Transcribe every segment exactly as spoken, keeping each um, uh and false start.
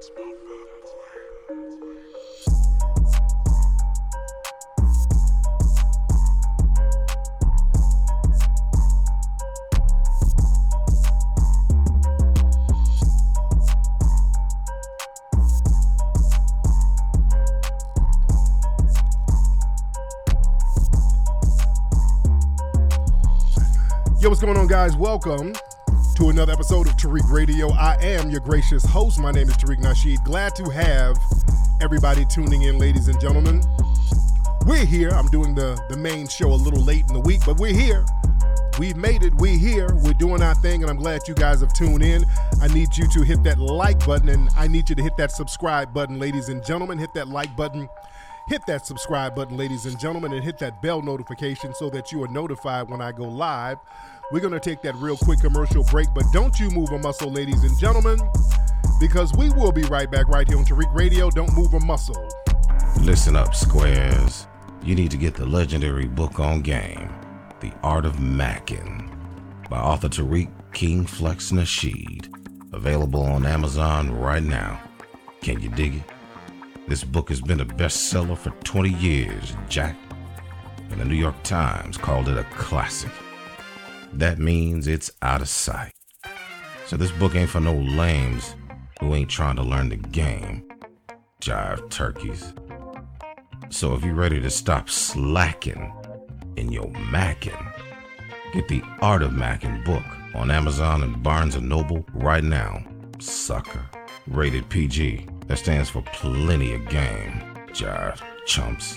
Yo, what's going on, guys? Welcome to another episode of Tariq Radio. I am your gracious host. My name is Tariq Nasheed. Glad to have everybody tuning in, ladies and gentlemen. We're here. I'm doing the, the main show a little late in the week, but we're here. We've made it. We're here. We're doing our thing, and I'm glad you guys have tuned in. I need you to hit that like button, and I need you to hit that subscribe button, ladies and gentlemen. Hit that like button. Hit that subscribe button, ladies and gentlemen, and hit that bell notification so that you are notified when I go live. We're going to take that real quick commercial break, but don't you move a muscle, ladies and gentlemen, because we will be right back right here on Tariq Radio. Don't move a muscle. Listen up, squares. You need to get the legendary book on game, The Art of Mackin, by author Tariq King Flex Nasheed. Available on Amazon right now. Can you dig it? This book has been a bestseller for twenty years, Jack, and the New York Times called it a classic. That means it's out of sight. So this book ain't for no lames who ain't trying to learn the game. Jive turkeys. So if you're ready to stop slacking in your mackin', get the Art of Mackin book on Amazon and Barnes and Noble right now. Sucker. Rated P G. That stands for plenty of game. Jive chumps.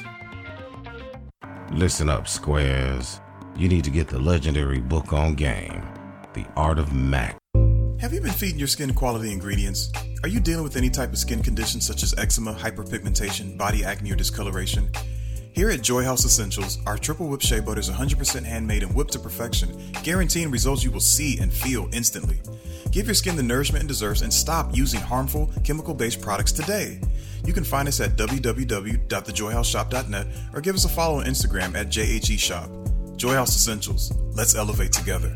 Listen up, squares. You need to get the legendary book on game, The Art of Mac. Have you been feeding your skin quality ingredients? Are you dealing with any type of skin conditions such as eczema, hyperpigmentation, body acne, or discoloration? Here at Joy House Essentials, our triple whip shea butter is one hundred percent handmade and whipped to perfection, guaranteeing results you will see and feel instantly. Give your skin the nourishment it deserves and stop using harmful, chemical-based products today. You can find us at w w w dot the joy house shop dot net or give us a follow on Instagram at J H E Shop. Joy House Essentials. Let's elevate together.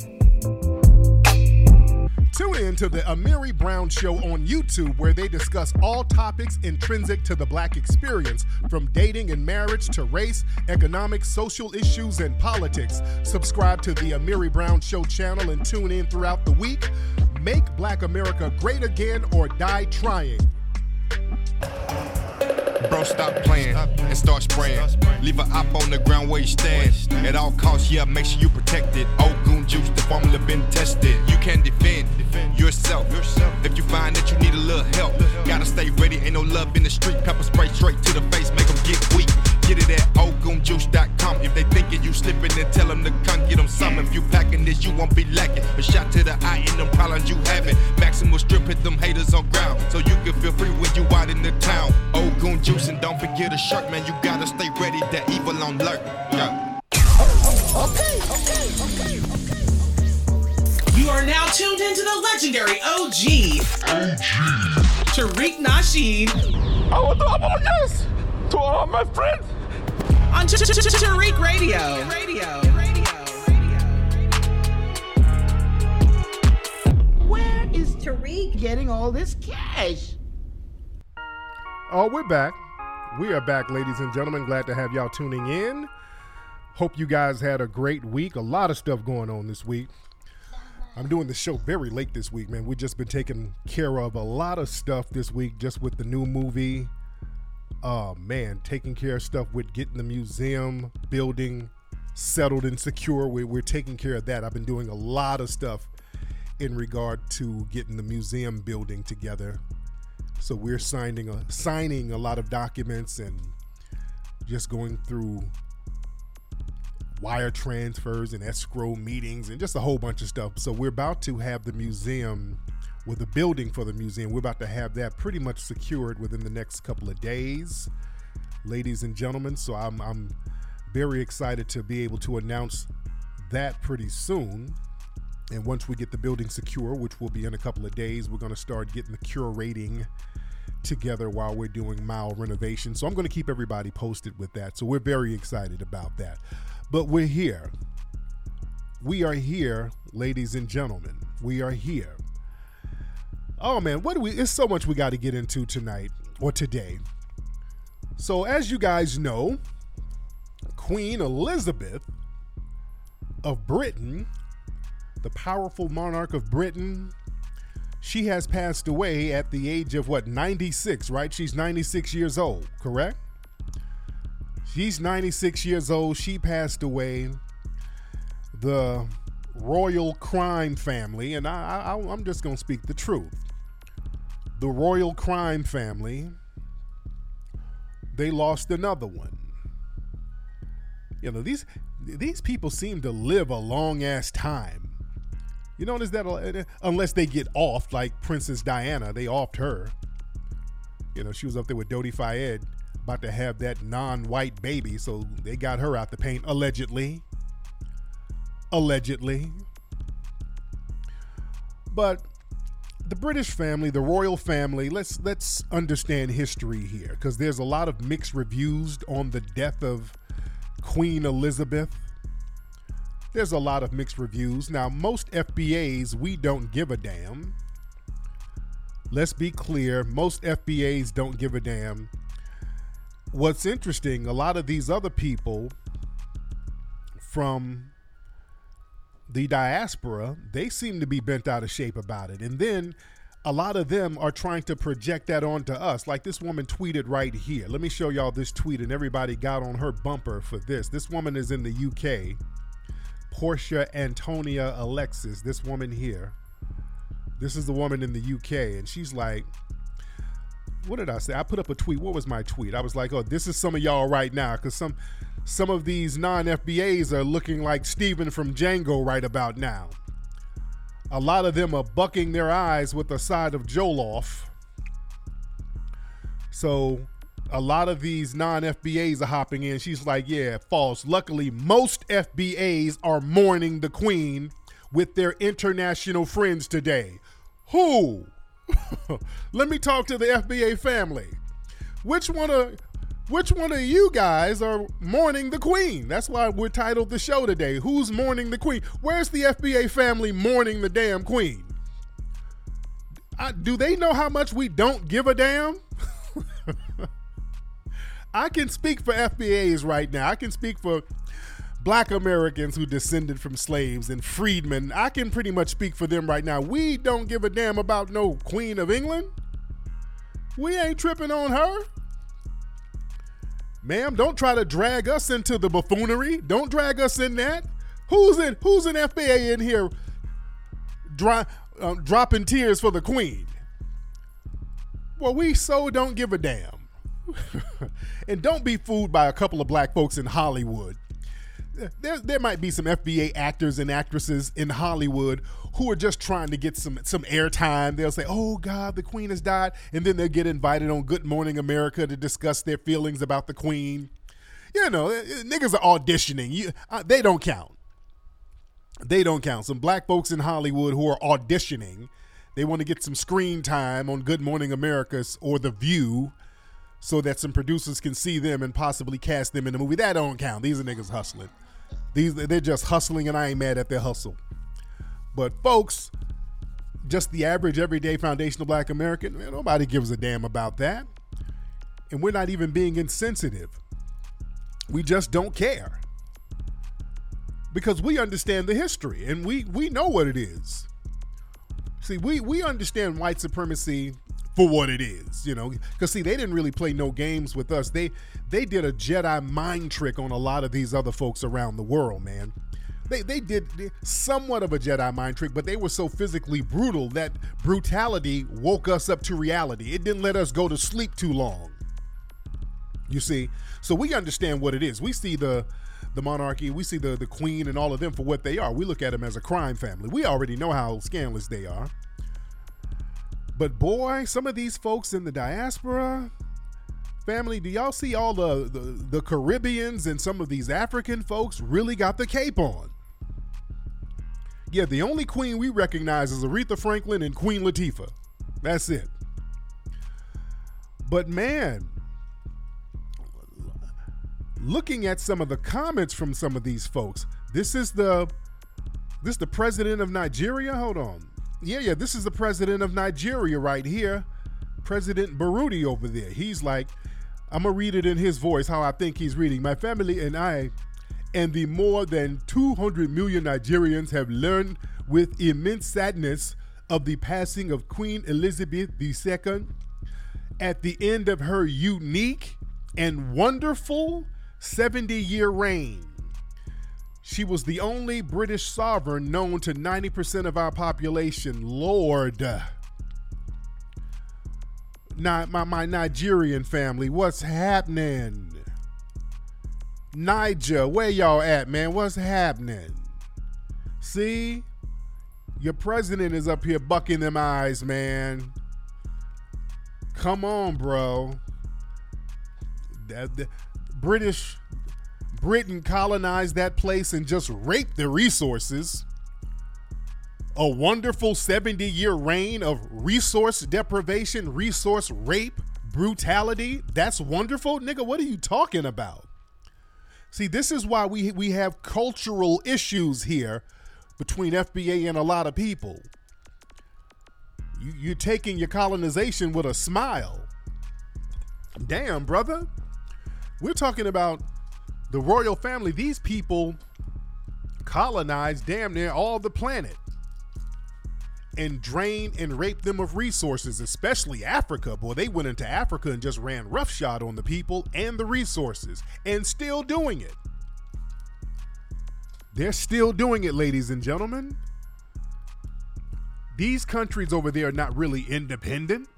Tune in to the Amiri Brown Show on YouTube, where they discuss all topics intrinsic to the Black experience, from dating and marriage to race, economics, social issues, and politics. Subscribe to the Amiri Brown Show channel and tune in throughout the week. Make Black America great again or die trying. Bro, stop playing and start spraying. Leave an op on the ground where you stand. At all costs, yeah, make sure you protect it. Old goon juice, the formula been tested. You can defend yourself if you find that you need a little help. Gotta stay ready, ain't no love in the street. Pepper spray straight to the face, make them get weak. Get it at old goon juice dot com. If they thinking you slipping, then tell them to come get them some. If you packing this, you won't be lacking. A shot to the eye in them problems you having. Maximal strip, hit them haters on ground, so you can feel free when you out in the town. Old goon juice, and don't forget a shirt, man. You gotta stay ready, that evil on alert. Yeah. Okay, okay, okay, okay. You are now tuned into the legendary O G, O G. Tariq Nasheed. I want to apologize to all my friends on Tariq Radio. Radio. Where is Tariq getting all this cash? Oh, we're back. We are back, ladies and gentlemen. Glad to have y'all tuning in. Hope you guys had a great week. A lot of stuff going on this week. I'm doing the show very late this week, man. We've just been taking care of a lot of stuff this week just with the new movie. Oh, man, taking care of stuff with getting the museum building settled and secure. We're, we're taking care of that. I've been doing a lot of stuff in regard to getting the museum building together. So we're signing a, signing a lot of documents and just going through wire transfers and escrow meetings and just a whole bunch of stuff. So we're about to have the museum, with the building for the museum, we're about to have that pretty much secured within the next couple of days, ladies and gentlemen. So I'm, I'm very excited to be able to announce that pretty soon. And once we get the building secure, which will be in a couple of days, we're going to start getting the curating together while we're doing mild renovation. So I'm going to keep everybody posted with that. So we're very excited about that. But we're here. We are here, ladies and gentlemen. We are here. Oh man, what do we? It's so much we got to get into tonight or today. So as you guys know, Queen Elizabeth of Britain, the powerful monarch of Britain, she has passed away at the age of what, ninety-six, right? She's ninety-six years old, correct? She's ninety-six years old. She passed away. The royal crime family, and I, I, I'm just going to speak the truth. The royal crime family, they lost another one. You know, these these people seem to live a long ass time. You notice that, unless they get offed, like Princess Diana, they offed her. You know, she was up there with Dodi Fayed, about to have that non-white baby, so they got her out the paint, allegedly. Allegedly. But the British family, the royal family, let's let's understand history here, because there's a lot of mixed reviews on the death of Queen Elizabeth. There's a lot of mixed reviews. Now, most F B As, we don't give a damn. Let's be clear, most F B As don't give a damn. What's interesting, a lot of these other people from the diaspora, they seem to be bent out of shape about it. And then a lot of them are trying to project that onto us. Like this woman tweeted right here. Let me show y'all this tweet, and everybody got on her bumper for this. This woman is in the U K. Portia Antonia Alexis, this woman here. This is the woman in the U K, and she's like, what did I say? I put up a tweet. What was my tweet? I was like, oh, this is some of y'all right now, because some some of these non-F B As are looking like Steven from Django right about now. A lot of them are bucking their eyes with a side of Jollof. So a lot of these non-F B As are hopping in. She's like, yeah, false. Luckily, most F B As are mourning the Queen with their international friends today. Who? Let me talk to the F B A family. Which one of which one of you guys are mourning the Queen? That's why we're titled the show today. Who's mourning the Queen? Where's the F B A family mourning the damn Queen? I, do they know how much we don't give a damn? I can speak for F B As right now. I can speak for Black Americans who descended from slaves and freedmen. I can pretty much speak for them right now. We don't give a damn about no Queen of England. We ain't tripping on her. Ma'am, don't try to drag us into the buffoonery. Don't drag us in that. Who's in Who's an F B A in here dry, uh, dropping tears for the Queen? Well, we so don't give a damn. And don't be fooled by a couple of black folks in Hollywood. There, there might be some F B A actors and actresses in Hollywood who are just trying to get some some airtime. They'll say, oh God, the Queen has died. And then they'll get invited on Good Morning America to discuss their feelings about the Queen. You know, niggas are auditioning. You, uh, they don't count. They don't count. Some black folks in Hollywood who are auditioning. They want to get some screen time on Good Morning America or The View so that some producers can see them and possibly cast them in the movie. That don't count. These are niggas hustling. These they're just hustling, and I ain't mad at their hustle. But folks, just the average, everyday, foundational black American, man, nobody gives a damn about that. And we're not even being insensitive. We just don't care. Because we understand the history, and we, we know what it is. See, we, we understand white supremacy for what it is, you know, because see, they didn't really play no games with us. They they did a Jedi mind trick on a lot of these other folks around the world, man. They they did somewhat of a Jedi mind trick, but they were so physically brutal that brutality woke us up to reality. It didn't let us go to sleep too long. You see, so we understand what it is. We see the the monarchy, we see the the Queen and all of them for what they are. We look at them as a crime family. We already know how scandalous they are. But boy, some of these folks in the diaspora family, do y'all see all the, the, the Caribbeans and some of these African folks really got the cape on? Yeah, the only queen we recognize is Aretha Franklin and Queen Latifah. That's it. But man, looking at some of the comments from some of these folks, this is the this is the president of Nigeria. Hold on. Yeah, yeah, this is the president of Nigeria right here. President Burundi over there. He's like, I'm going to read it in his voice, how I think he's reading. My family and I and the more than two hundred million Nigerians have learned with immense sadness of the passing of Queen Elizabeth the Second at the end of her unique and wonderful seventy-year reign. She was the only British sovereign known to ninety percent of our population. Lord. Now, my, my Nigerian family, what's happening? Niger, where y'all at, man? What's happening? See? Your president is up here bucking them eyes, man. Come on, bro. The, the British... Britain colonized that place and just raped the resources. A wonderful seventy-year reign of resource deprivation, resource rape, brutality. That's wonderful? Nigga, what are you talking about? See, this is why we, we have cultural issues here between F B A and a lot of people. You, you're taking your colonization with a smile. Damn, brother. We're talking about the royal family. These people colonized damn near all the planet and drained and raped them of resources, especially Africa. Boy, they went into Africa and just ran roughshod on the people and the resources, and still doing it. They're still doing it, ladies and gentlemen. These countries over there are not really independent.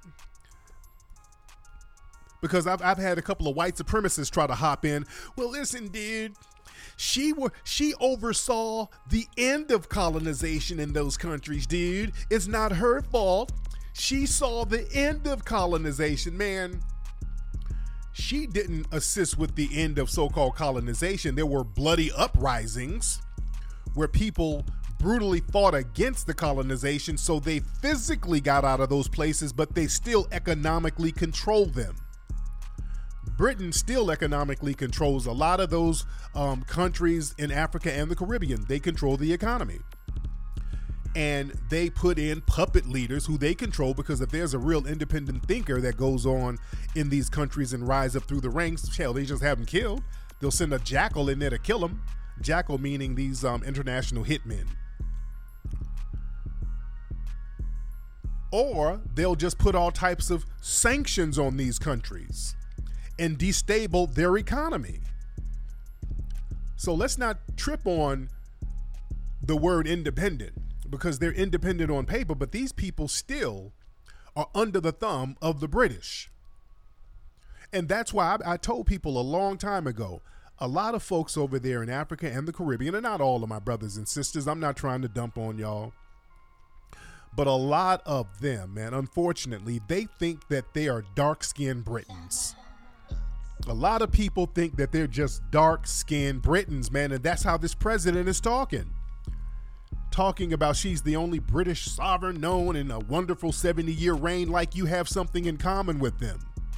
Because I've, I've had a couple of white supremacists try to hop in. Well, listen, dude, she were she oversaw the end of colonization in those countries, dude. It's not her fault. She saw the end of colonization, man. She didn't assist with the end of so-called colonization. There were bloody uprisings where people brutally fought against the colonization, so they physically got out of those places, but they still economically controlled them. Britain still economically controls a lot of those um, countries in Africa and the Caribbean. They control the economy. And they put in puppet leaders who they control, because if there's a real independent thinker that goes on in these countries and rise up through the ranks, hell, they just have them killed. They'll send a jackal in there to kill them. Jackal meaning these um, international hitmen. Or they'll just put all types of sanctions on these countries and destabilize their economy. So let's not trip on the word independent, because they're independent on paper, but these people still are under the thumb of the British. And that's why I, I told people a long time ago, a lot of folks over there in Africa and the Caribbean, and not all of my brothers and sisters, I'm not trying to dump on y'all, but a lot of them, man, unfortunately, they think that they are dark-skinned Britons. A lot of people think that they're just dark-skinned Britons, man, and that's how this president is talking. Talking about she's the only British sovereign known in a wonderful seventy-year reign, like you have something in common with them.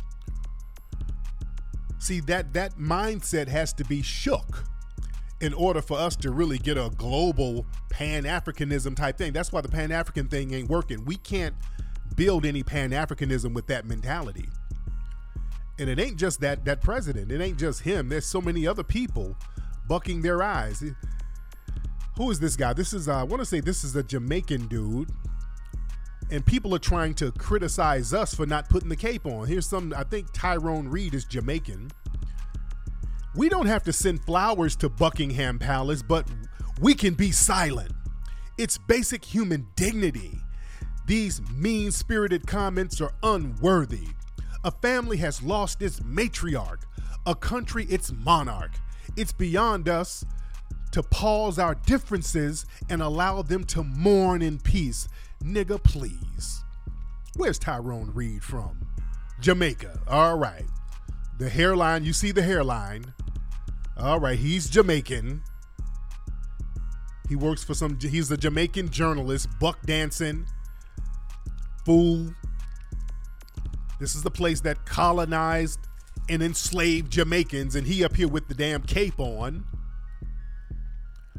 See, that, that mindset has to be shook in order for us to really get a global Pan-Africanism type thing. That's why the Pan-African thing ain't working. We can't build any Pan-Africanism with that mentality. And it ain't just that that president. It ain't just him. There's so many other people bucking their eyes. Who is this guy? This is, uh, I want to say this is a Jamaican dude. And people are trying to criticize us for not putting the cape on. Here's some, I think Tyrone Reed is Jamaican. We don't have to send flowers to Buckingham Palace, but we can be silent. It's basic human dignity. These mean-spirited comments are unworthy. A family has lost its matriarch, a country its monarch. It's beyond us to pause our differences and allow them to mourn in peace. Nigga, please. Where's Tyrone Reed from? Jamaica. All right. The hairline, you see the hairline. All right, he's Jamaican. He works for some, he's a Jamaican journalist, buck dancing, fool. This is the place that colonized and enslaved Jamaicans, and he up here with the damn cape on.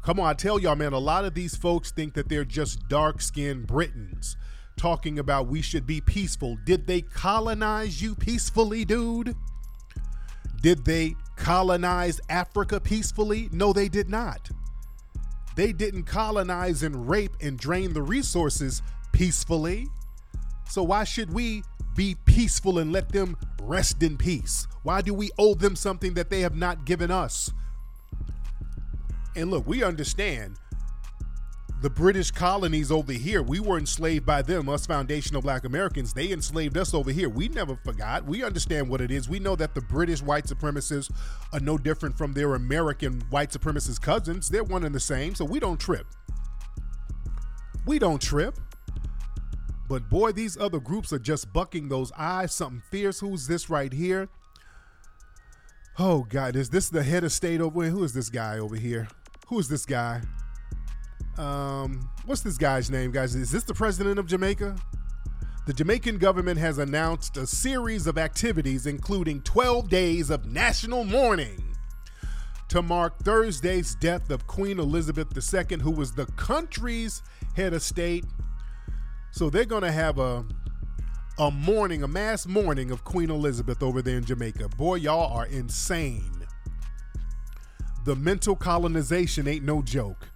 Come on, I tell y'all, man, a lot of these folks think that they're just dark-skinned Britons talking about we should be peaceful. Did they colonize you peacefully, dude? Did they colonize Africa peacefully? No, they did not. They didn't colonize and rape and drain the resources peacefully. So why should we be peaceful and let them rest in peace? Why do we owe them something that they have not given us? And look, we understand the British colonies over here, we were enslaved by them, us foundational Black Americans. They enslaved us over here. We never forgot. We understand what it is. We know that the British white supremacists are no different from their American white supremacist cousins. They're one and the same, so we don't trip. We don't trip. But boy, these other groups are just bucking those eyes. Something fierce. Who's this right here? Oh, God. Is this the head of state over here? Who is this guy over here? Who is this guy? Um, what's this guy's name, guys? Is this the president of Jamaica? The Jamaican government has announced a series of activities, including twelve days of national mourning to mark Thursday's death of Queen Elizabeth the Second, who was the country's head of state. So they're going to have a, a mourning, a mass mourning of Queen Elizabeth over there in Jamaica. Boy, y'all are insane. The mental colonization ain't no joke.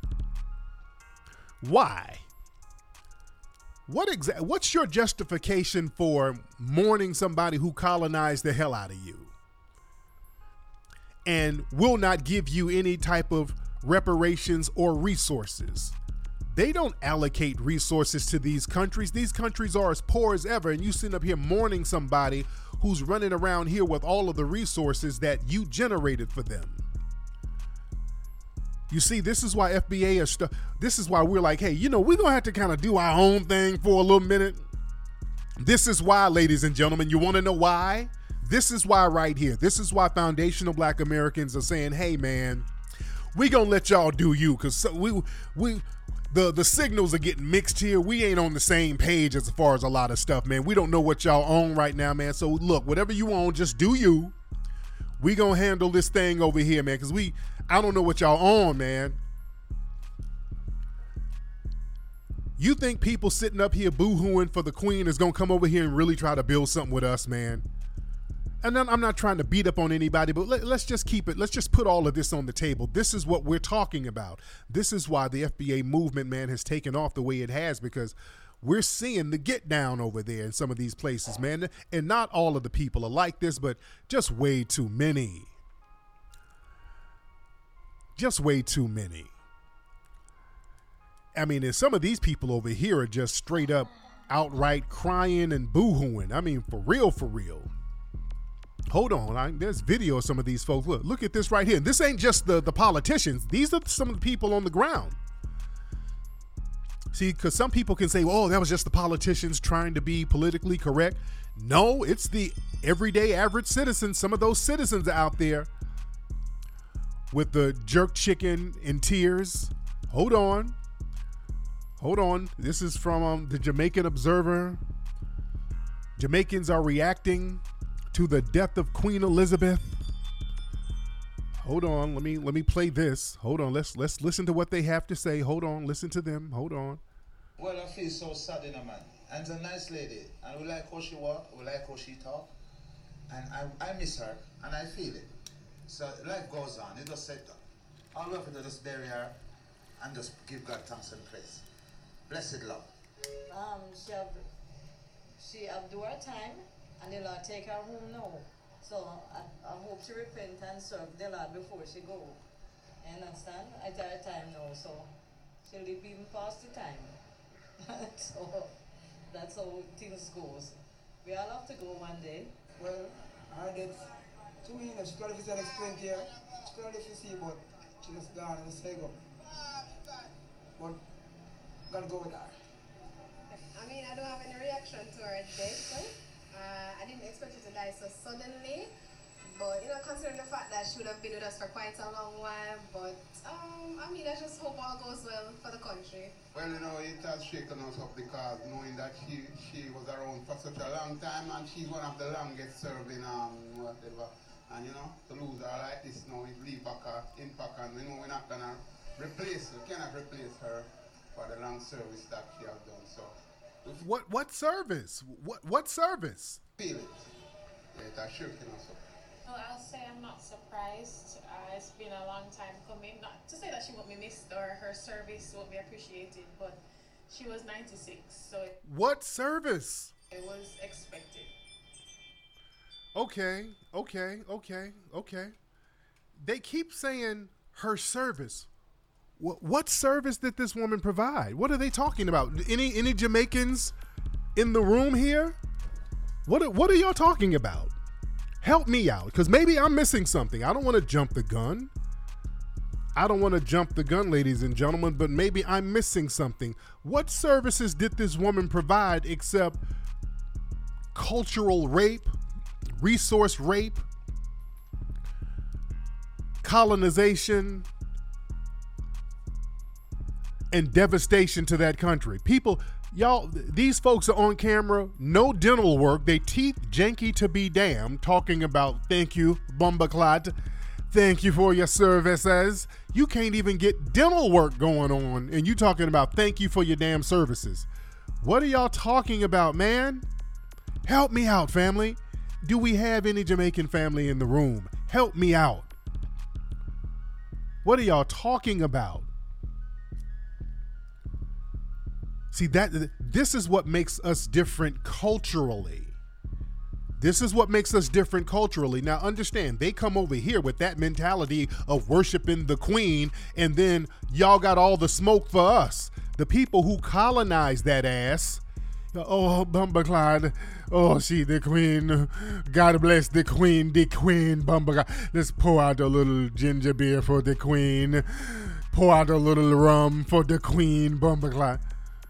Why? What exa- What's your justification for mourning somebody who colonized the hell out of you and will not give you any type of reparations or resources? They don't allocate resources to these countries. These countries are as poor as ever, and you sitting up here mourning somebody who's running around here with all of the resources that you generated for them. You see, this is why F B A is st- this is why we're like, hey, you know, we're going to have to kind of do our own thing for a little minute. This is why, ladies and gentlemen, you want to know why? This is why right here. This is why foundational Black Americans are saying, hey, man, we going to let y'all do you, because so we we the, the signals are getting mixed here. We ain't on the same page as far as a lot of stuff, man. We don't know what y'all own right now, man. So, look, whatever you own, just do you. We going to handle this thing over here, man, because we... I don't know what y'all on, man. You think people sitting up here boo-hooing for the queen is going to come over here and really try to build something with us, man? And then I'm not trying to beat up on anybody, but let, let's just keep it. Let's just put all of this on the table. This is what we're talking about. This is why the F B A movement, man, has taken off the way it has, because we're seeing the get down over there in some of these places, man. And not all of the people are like this, but just way too many. Just way too many. I mean, and some of these people over here are just straight up outright crying and boo-hooing. I mean, for real, for real. Hold on. I, there's video of some of these folks. Look, look at this right here. And this ain't just the, the politicians. These are some of the people on the ground. See, because some people can say, oh, that was just the politicians trying to be politically correct. No, it's the everyday average citizens. Some of those citizens out there with the jerk chicken in tears. Hold on. Hold on. This is from um, the Jamaican Observer. Jamaicans are reacting to the death of Queen Elizabeth. Hold on. Let me let me play this. Hold on. Let's let's listen to what they have to say. Hold on. Listen to them. Hold on. Well, I feel so sad in a man. And it's a nice lady. And we like how she walk. We like how she talk. And I, I miss her. And I feel it. So life goes on. It just said, all we have to do is just bury her and just give God thanks and praise. Blessed love. Um, she have, she have do her time, and the Lord take her home now. So I, I hope she repent and serve the Lord before she go. You understand? It's her time now, so she'll live even past the time. So that's how things goes. We all have to go one day. Well, I get two years, she could have said explain here. She could have see, but she just gone and say go. But gotta go with her. I mean, I don't have any reaction to her death. Uh, I didn't expect her to die so suddenly. But, you know, considering the fact that she would have been with us for quite a long while. But, um, I mean, I just hope all goes well for the country. Well, you know, it has shaken us up because knowing that she she was around for such a long time and she's one of the longest serving, um, whatever. And, you know, to lose her like this now, it leave back an impact, and, you know, we're not gonna replace, we cannot replace her for the long service that she has done. So, what what service? What what service? Feel it. Yeah, that's sure, you know, so. Well, I'll say I'm not surprised. Uh, it's been a long time coming. Not to say that she won't be missed or her service won't be appreciated, but she was ninety-six, so it, what service? It was expected. Okay, okay, okay, okay. They keep saying her service. What what service did this woman provide? What are they talking about? Any any Jamaicans in the room here? What are, what are y'all talking about? Help me out, because maybe I'm missing something. I don't want to jump the gun. I don't want to jump the gun, ladies and gentlemen, but maybe I'm missing something. What services did this woman provide except cultural rape, resource rape, colonization, and devastation to that country? People, y'all, these folks are on camera, no dental work, they teeth janky to be damned, talking about thank you, Bumbaclot, thank you for your services. You can't even get dental work going on, and you talking about thank you for your damn services. What are y'all talking about, man? Help me out, family. Do we have any Jamaican family in the room? Help me out. What are y'all talking about? See, that this is what makes us different culturally. This is what makes us different culturally. Now, understand, they come over here with that mentality of worshiping the queen, and then y'all got all the smoke for us. The people who colonized that ass. Oh, Bumbaclot. Oh, she the queen. God bless the queen, the queen, Bumbaclot. Let's pour out a little ginger beer for the queen. Pour out a little rum for the queen, Bumbaclot.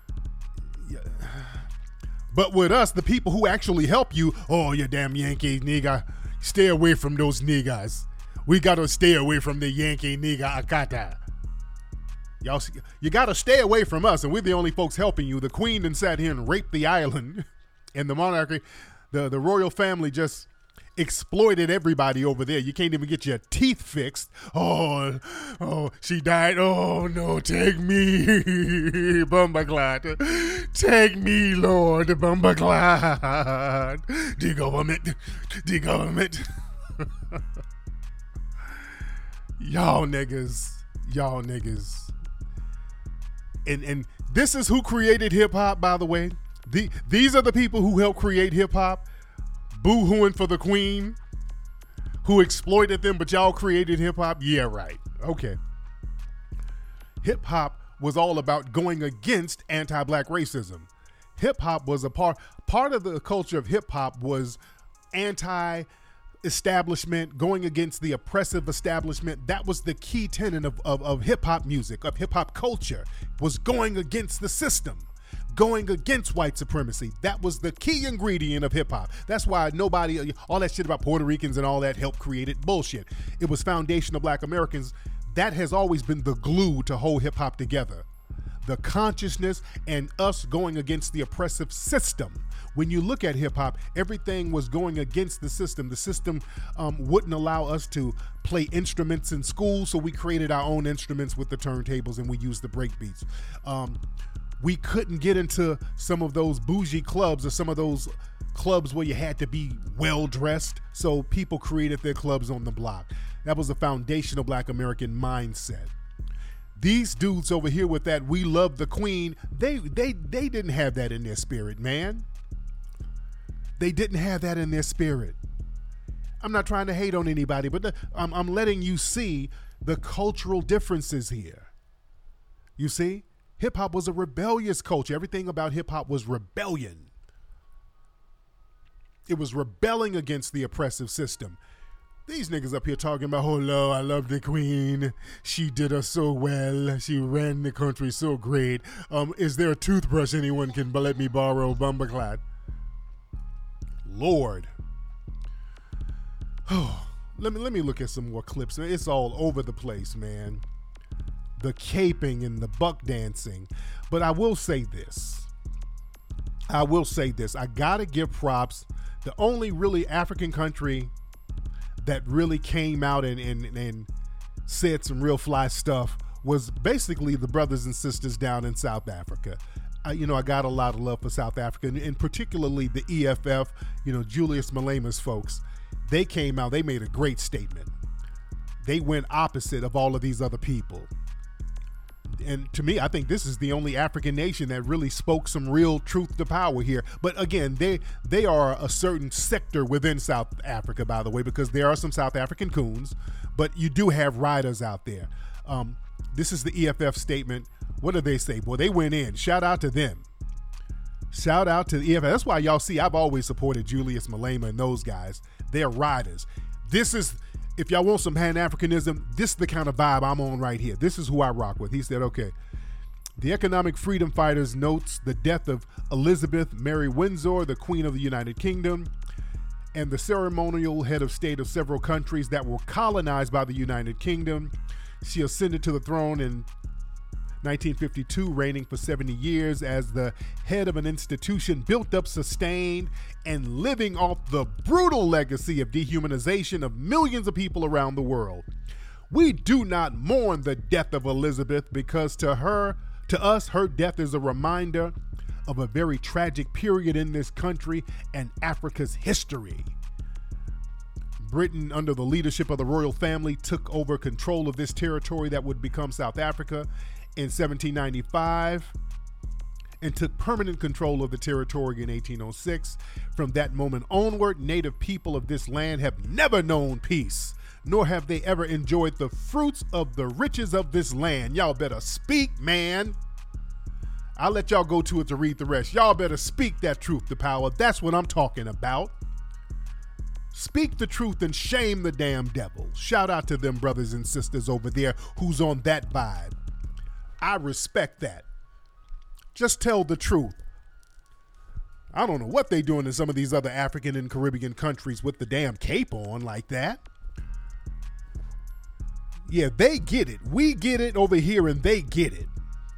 But with us, the people who actually help you, oh, you damn Yankee nigga, stay away from those niggas. We gotta stay away from the Yankee nigga akata. Y'all, you gotta stay away from us, and we're the only folks helping you. The queen done sat here and raped the island, and the monarchy, the, the royal family just exploited everybody over there. You can't even get your teeth fixed. Oh, oh, she died. Oh no, take me, Bumbaclot. Take me, Lord Bumbaclot. The government, the government. Y'all niggas, y'all niggas. And and this is who created hip hop, by the way. The, these are the people who helped create hip hop. Boo-hooing for the queen, who exploited them, but y'all created hip-hop? Yeah, right. Okay. Hip-hop was all about going against anti-black racism. Hip-hop was a part, part of the culture of hip-hop was anti-establishment, going against the oppressive establishment. That was the key tenet of, of, of hip-hop music, of hip-hop culture, was going against the system. Going against white supremacy. That was the key ingredient of hip hop. That's why nobody, all that shit about Puerto Ricans and all that helped create it, bullshit. It was foundational black Americans. That has always been the glue to hold hip hop together. The consciousness and us going against the oppressive system. When you look at hip hop, everything was going against the system. The system um, wouldn't allow us to play instruments in school, so we created our own instruments with the turntables and we used the break beats. Um, We couldn't get into some of those bougie clubs or some of those clubs where you had to be well-dressed, so people created their clubs on the block. That was a foundational black American mindset. These dudes over here with that "we love the queen," they they they didn't have that in their spirit, man. They didn't have that in their spirit. I'm not trying to hate on anybody, but the, I'm, I'm letting you see the cultural differences here. You see? Hip-hop was a rebellious culture. Everything about hip-hop was rebellion. It was rebelling against the oppressive system. These niggas up here talking about, oh, Lord, I love the queen. She did us so well. She ran the country so great. Um, is there a toothbrush anyone can let me borrow, Bumbaclot? Lord. Oh, let me, let me look at some more clips. It's all over the place, man. The caping and the buck dancing. But I will say this. I will say this. I gotta give props. The only really African country that really came out and, and, and said some real fly stuff was basically the brothers and sisters down in South Africa. Uh, you know, I got a lot of love for South Africa, and, and particularly the E F F, you know, Julius Malema's folks. They came out, they made a great statement. They went opposite of all of these other people. And to me, I think this is the only African nation that really spoke some real truth to power here. But again, they they are a certain sector within South Africa, by the way, because there are some South African coons, but you do have riders out there. Um, this is the E F F statement. What do they say? Well, they went in. Shout out to them. Shout out to the E F F. That's why y'all see I've always supported Julius Malema and those guys. They're riders. This is... If y'all want some Pan-Africanism, this is the kind of vibe I'm on right here. This is who I rock with. He said, okay, the economic freedom fighters notes the death of Elizabeth Mary Windsor, the Queen of the United Kingdom, and the ceremonial head of state of several countries that were colonized by the United Kingdom. She ascended to the throne in nineteen fifty-two, reigning for seventy years as the head of an institution built up, sustained, and living off the brutal legacy of dehumanization of millions of people around the world. We do not mourn the death of Elizabeth because to her, to us, her death is a reminder of a very tragic period in this country and Africa's history. Britain, under the leadership of the royal family, took over control of this territory that would become South Africa in seventeen ninety-five and took permanent control of the territory in eighteen oh six. From that moment onward, native people of this land have never known peace, nor have they ever enjoyed the fruits of the riches of this land. Y'all better speak, man. I'll let y'all go to it to read the rest. Y'all better speak that truth to power. That's what I'm talking about. Speak the truth and shame the damn devil. Shout out to them brothers and sisters over there who's on that vibe. I respect that. Just tell the truth. I don't know what they doing in some of these other African and Caribbean countries with the damn cape on like that. Yeah, they get it. We get it over here and they get it.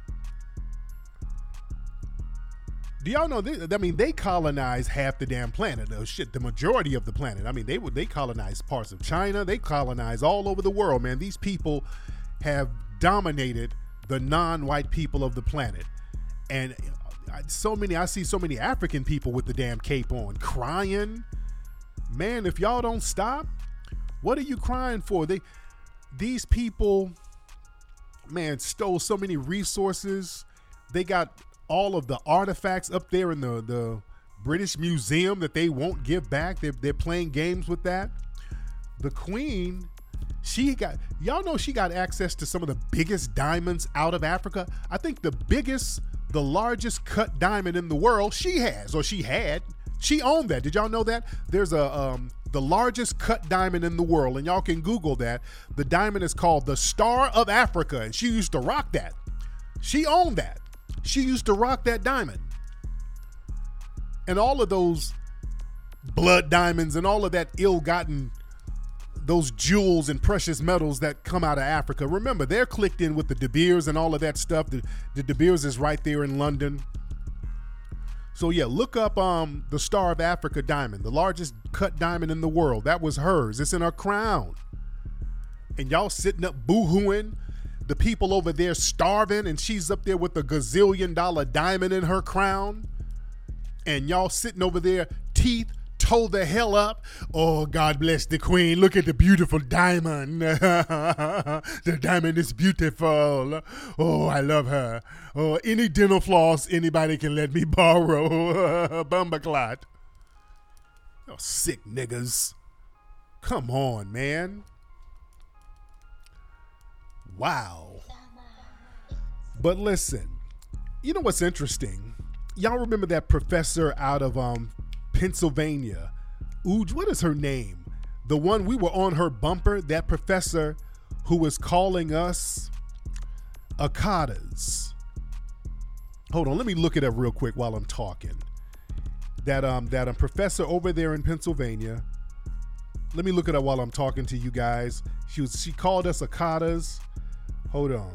Do y'all know this? I mean, they colonized half the damn planet. Oh, shit, the majority of the planet. I mean, they would they colonized parts of China. They colonized all over the world, man. These people have dominated the non-white people of the planet. And so many, I see so many African people with the damn cape on crying. Man, if y'all don't stop, what are you crying for? They, these people, man, stole so many resources. They got all of the artifacts up there in the, the British Museum that they won't give back. They're, they're playing games with that. The Queen, she got, y'all know she got access to some of the biggest diamonds out of Africa. I think the biggest, the largest cut diamond in the world she has, or she had. She owned that. Did y'all know that? There's a um, the largest cut diamond in the world, and y'all can Google that. The diamond is called the Star of Africa, and she used to rock that. She owned that. She used to rock that diamond. And all of those blood diamonds and all of that ill-gotten, those jewels and precious metals that come out of Africa. Remember, they're clicked in with the De Beers and all of that stuff. The, the De Beers is right there in London. So yeah, look up um, the Star of Africa diamond, the largest cut diamond in the world. That was hers. It's in her crown. And y'all sitting up boo-hooing. The people over there starving, and she's up there with a gazillion dollar diamond in her crown. And y'all sitting over there, teeth toe the hell up. Oh, God bless the Queen. Look at the beautiful diamond. The diamond is beautiful. Oh, I love her. Oh, any dental floss anybody can let me borrow. Bumberclot. Oh, sick niggas. Come on, man. Wow. But listen, you know what's interesting? Y'all remember that professor out of um, Pennsylvania? Ooj, what is her name? The one we were on her bumper, that professor who was calling us Akadas. Hold on, let me look it up real quick while I'm talking. That um that um, professor over there in Pennsylvania. Let me look it up while I'm talking to you guys. She was she called us Akadas. Hold on.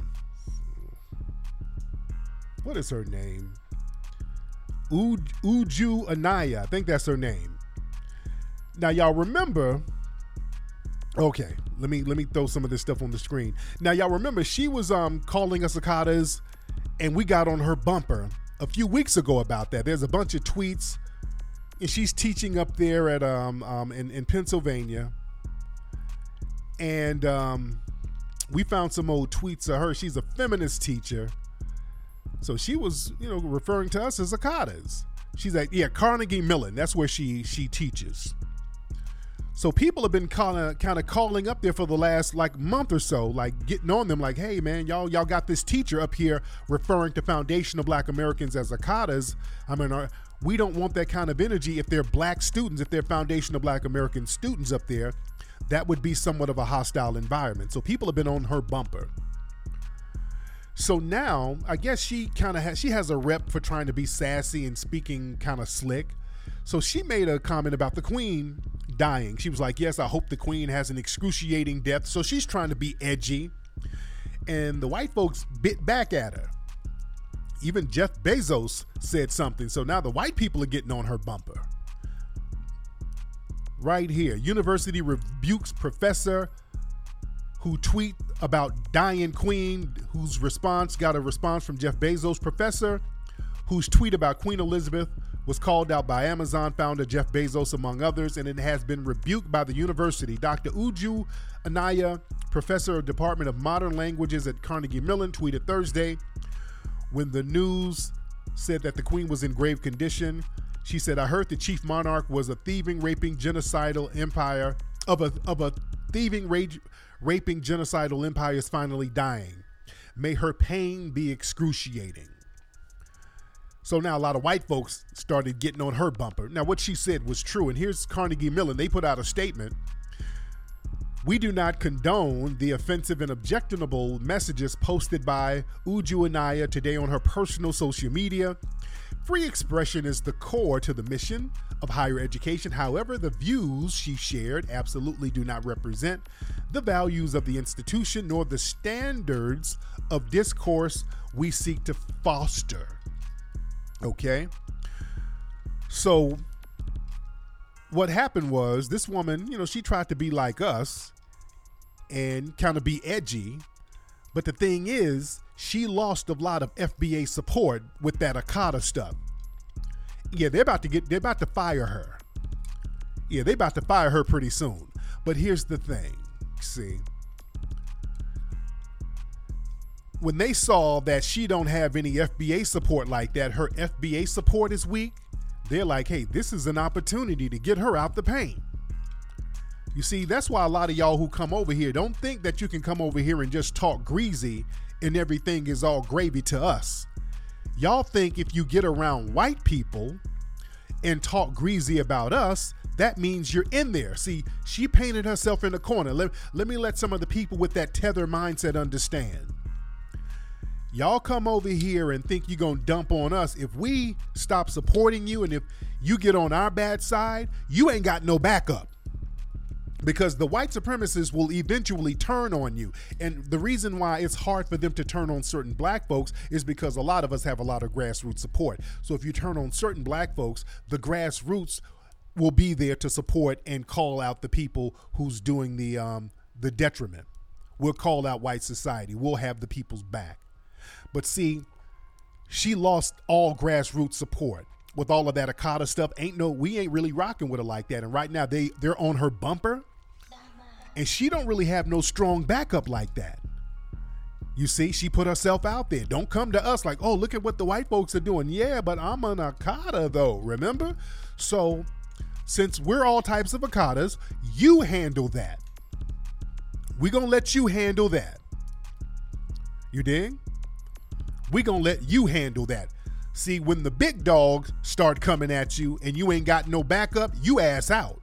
What is her name? U- Uju Anaya. I think that's her name. Now, y'all remember, okay, Let me let me throw some of this stuff on the screen. Now, y'all remember she was um calling us cicadas, and we got on her bumper a few weeks ago about that. There's a bunch of tweets, and she's teaching up there at um, um in, in Pennsylvania. And um we found some old tweets of her. She's a feminist teacher. So she was, you know, referring to us as cicadas. She's like, yeah, Carnegie Mellon. That's where she she teaches. So people have been kind of kind of calling up there for the last like month or so, like getting on them like, hey man, y'all y'all got this teacher up here referring to foundational Black Americans as cicadas. I mean, our, we don't want that kind of energy if they're Black students, if they're foundational Black American students up there. That would be somewhat of a hostile environment. So people have been on her bumper. So now, I guess she kind of has, she has a rep for trying to be sassy and speaking kind of slick. So she made a comment about the Queen dying. She was like, yes, I hope the Queen has an excruciating death. So she's trying to be edgy. And the white folks bit back at her. Even Jeff Bezos said something. So now the white people are getting on her bumper. Right here, university rebukes professor who tweet about dying Queen, whose response got a response from Jeff Bezos. Professor whose tweet about Queen Elizabeth was called out by Amazon founder Jeff Bezos, among others, and it has been rebuked by the university. Doctor Uju Anaya, professor of Department of Modern Languages at Carnegie Mellon, tweeted Thursday when the news said that the Queen was in grave condition. She said, I heard the chief monarch was a thieving, raping, genocidal empire of a of a thieving, rage, raping, genocidal empire is finally dying. May her pain be excruciating. So now a lot of white folks started getting on her bumper. Now what she said was true, and here's Carnegie Mellon. They put out a statement. We do not condone the offensive and objectionable messages posted by Uju Anaya today on her personal social media. Free expression is the core to the mission of higher education. However, the views she shared absolutely do not represent the values of the institution nor the standards of discourse we seek to foster. Okay? So what happened was this woman, you know, she tried to be like us and kind of be edgy. But the thing is, she lost a lot of F B A support with that Akata stuff. Yeah, they're about to get, they're about to fire her. Yeah, they're about to fire her pretty soon. But here's the thing, see. When they saw that she don't have any F B A support like that, her F B A support is weak, they're like, hey, this is an opportunity to get her out the paint. You see, that's why a lot of y'all who come over here don't think that you can come over here and just talk greasy and everything is all gravy to us. Y'all think if you get around white people and talk greasy about us, that means you're in there. See, she painted herself in a corner. Let, let me let some of the people with that tether mindset understand. Y'all come over here and think you're going to dump on us. If we stop supporting you and if you get on our bad side, you ain't got no backup. Because the white supremacists will eventually turn on you. And the reason why it's hard for them to turn on certain black folks is because a lot of us have a lot of grassroots support. So if you turn on certain black folks, the grassroots will be there to support and call out the people who's doing the um, the detriment. We'll call out white society. We'll have the people's back. But see, she lost all grassroots support. With all of that Akata stuff, ain't no, we ain't really rocking with her like that. And right now they, they're on her bumper and she don't really have no strong backup like that. You see, she put herself out there. Don't come to us like, oh, look at what the white folks are doing. Yeah, but I'm an Akata though, remember? So since we're all types of Akatas, you handle that. We're going to let you handle that. You dig? We're going to let you handle that. See, when the big dogs start coming at you and you ain't got no backup, you ass out.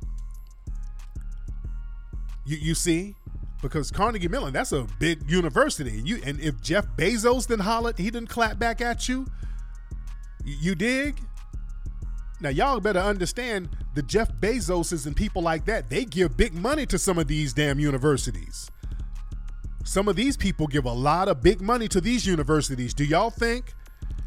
You you see? Because Carnegie Mellon, that's a big university. And you and if Jeff Bezos didn't holler, he didn't clap back at you, you dig? Now, y'all better understand the Jeff Bezoses and people like that, they give big money to some of these damn universities. Some of these people give a lot of big money to these universities. Do y'all think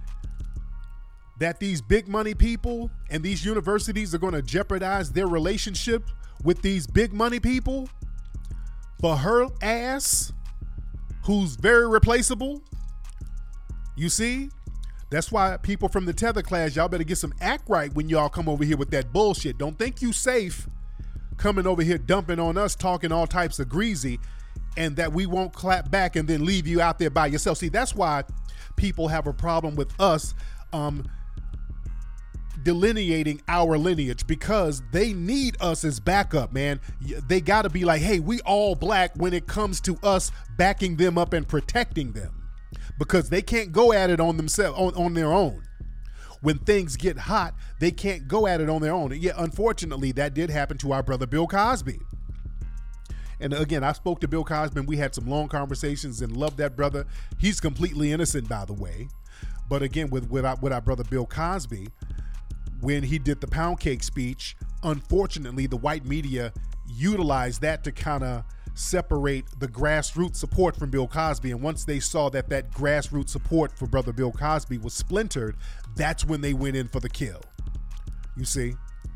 that these big money people and these universities are going to jeopardize their relationship with these big money people? for her ass, who's very replaceable. You see? That's why people from the tether class, y'all better get some act right when y'all come over here with that bullshit. Don't think you safe coming over here dumping on us, talking all types of greasy, and that we won't clap back and then leave you out there by yourself. See, that's why people have a problem with us um, delineating our lineage, because they need us as backup, man. They got to be like, hey, we all black when it comes to us backing them up and protecting them. Because they can't go at it on themselves, on, on their own. When things get hot, they can't go at it on their own. Yeah, unfortunately, that did happen to our brother Bill Cosby. And again, I spoke to Bill Cosby, and we had some long conversations and loved that brother. He's completely innocent, by the way. But again, with, with, our, with our brother Bill Cosby, when he did the pound cake speech, unfortunately, the white media utilized that to kind of separate the grassroots support from Bill Cosby. And once they saw that that grassroots support for brother Bill Cosby was splintered, that's when they went in for the kill. You see?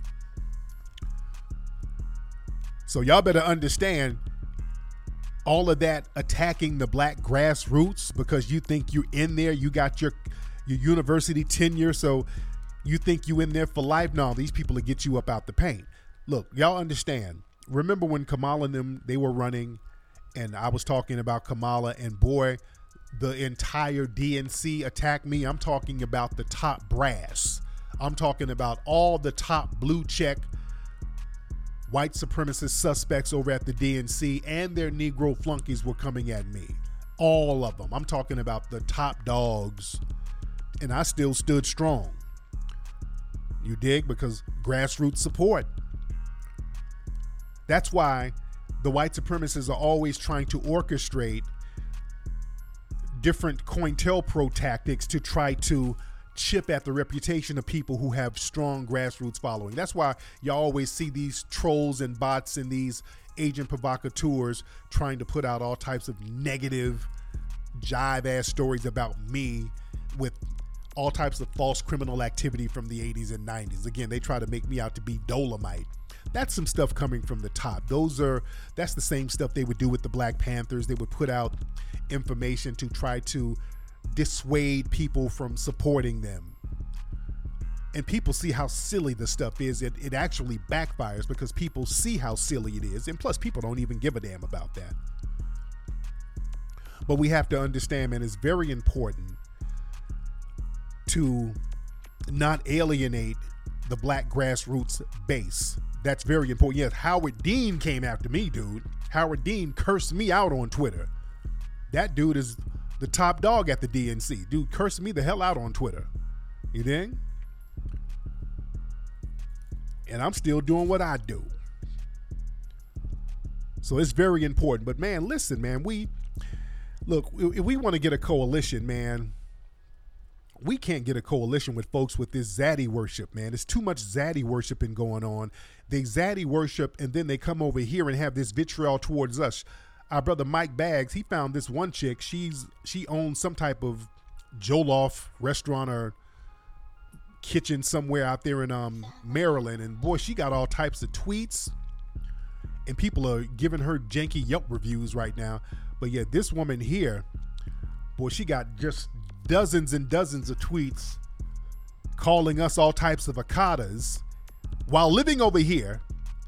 So y'all better understand all of that attacking the black grassroots because you think you're in there, you got your your university tenure, so you think you in there for life. No, these people will get you up out the paint. Look, y'all understand. Remember when Kamala and them, they were running, and I was talking about Kamala, and boy, the entire D N C attacked me. I'm talking about the top brass. I'm talking about all the top blue check white supremacist suspects over at the D N C, and their Negro flunkies were coming at me. All of them. I'm talking about the top dogs, and I still stood strong. You dig? Because grassroots support. That's why the white supremacists are always trying to orchestrate different COINTELPRO tactics to try to chip at the reputation of people who have strong grassroots following. That's why you always see these trolls and bots and these agent provocateurs trying to put out all types of negative jive ass stories about me with all types of false criminal activity from the eighties and nineties. Again, they try to make me out to be Dolomite. That's some stuff coming from the top. Those are, that's the same stuff they would do with the Black Panthers. They would put out information to try to dissuade people from supporting them. And people see how silly the stuff is. It, it actually backfires because people see how silly it is. And plus, people don't even give a damn about that. But we have to understand, man, it's very important to not alienate the black grassroots base. That's very important. Yes, Howard Dean came after me, dude. Howard Dean cursed me out on Twitter. That dude is the top dog at the D N C. Dude cursed me the hell out on Twitter. You dig? And I'm still doing what I do. So it's very important. But man, listen, man, we, look, if we want to get a coalition, man, we can't get a coalition with folks with this zaddy worship, man. There's too much zaddy worshiping going on. They zaddy worship, and then they come over here and have this vitriol towards us. Our brother Mike Baggs, he found this one chick. She's she owns some type of Jollof restaurant or kitchen somewhere out there in um Maryland, and boy, she got all types of tweets, and people are giving her janky Yelp reviews right now. But yeah, this woman here, boy, she got just dozens and dozens of tweets calling us all types of Akadas while living over here.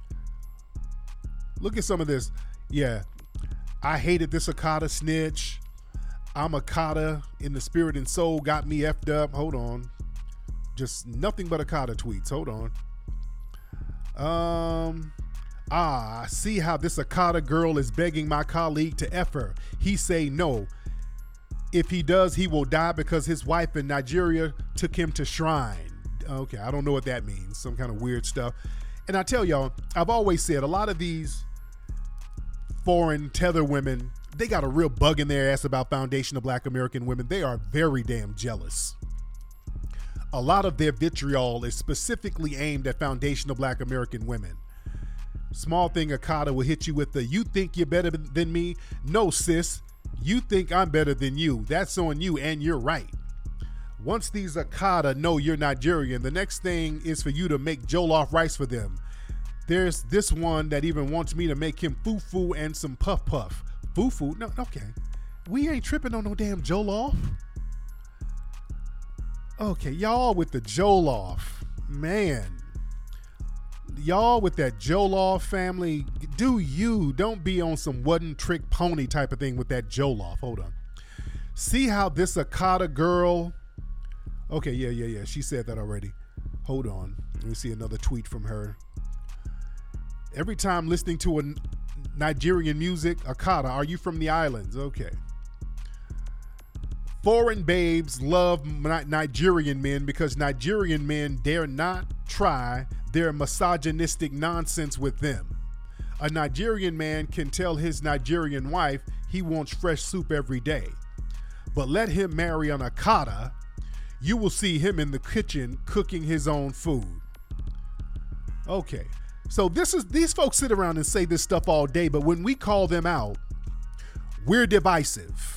Look at some of this. Yeah, I hated this Akada snitch. I'm Akada in the spirit and soul, got me effed up. Hold on. Just nothing but Akada tweets. Hold on. Um, ah, I see how this Akada girl is begging my colleague to F her. He say no. If he does, he will die because his wife in Nigeria took him to shrine. Okay, I don't know what that means. Some kind of weird stuff. And I tell y'all, I've always said a lot of these foreign tether women, they got a real bug in their ass about foundational black American women. They are very damn jealous. A lot of their vitriol is specifically aimed at foundational black American women. Small thing Akada will hit you with the, you think you're better than me? No, sis. You think I'm better than you. That's on you, and you're right. Once these Akada know you're Nigerian, the next thing is for you to make jollof rice for them. There's this one that even wants me to make him fufu and some puff puff. Fufu? No, okay. We ain't tripping on no damn Jollof. Okay, y'all with the Jollof. Man. Y'all with that Jollof family, do you. Don't be on some one trick pony type of thing with that Jollof. Hold on. See how this Akata girl. Okay, yeah, yeah, yeah. She said that already. Hold on. Let me see another tweet from her. Every time listening to a Nigerian music, Akata, are you from the islands? Okay. Foreign babes love Nigerian men because Nigerian men dare not try their misogynistic nonsense with them. A Nigerian man can tell his Nigerian wife he wants fresh soup every day. But let him marry an Akata, you will see him in the kitchen cooking his own food. Okay. So this is these folks sit around and say this stuff all day, but when we call them out, we're divisive.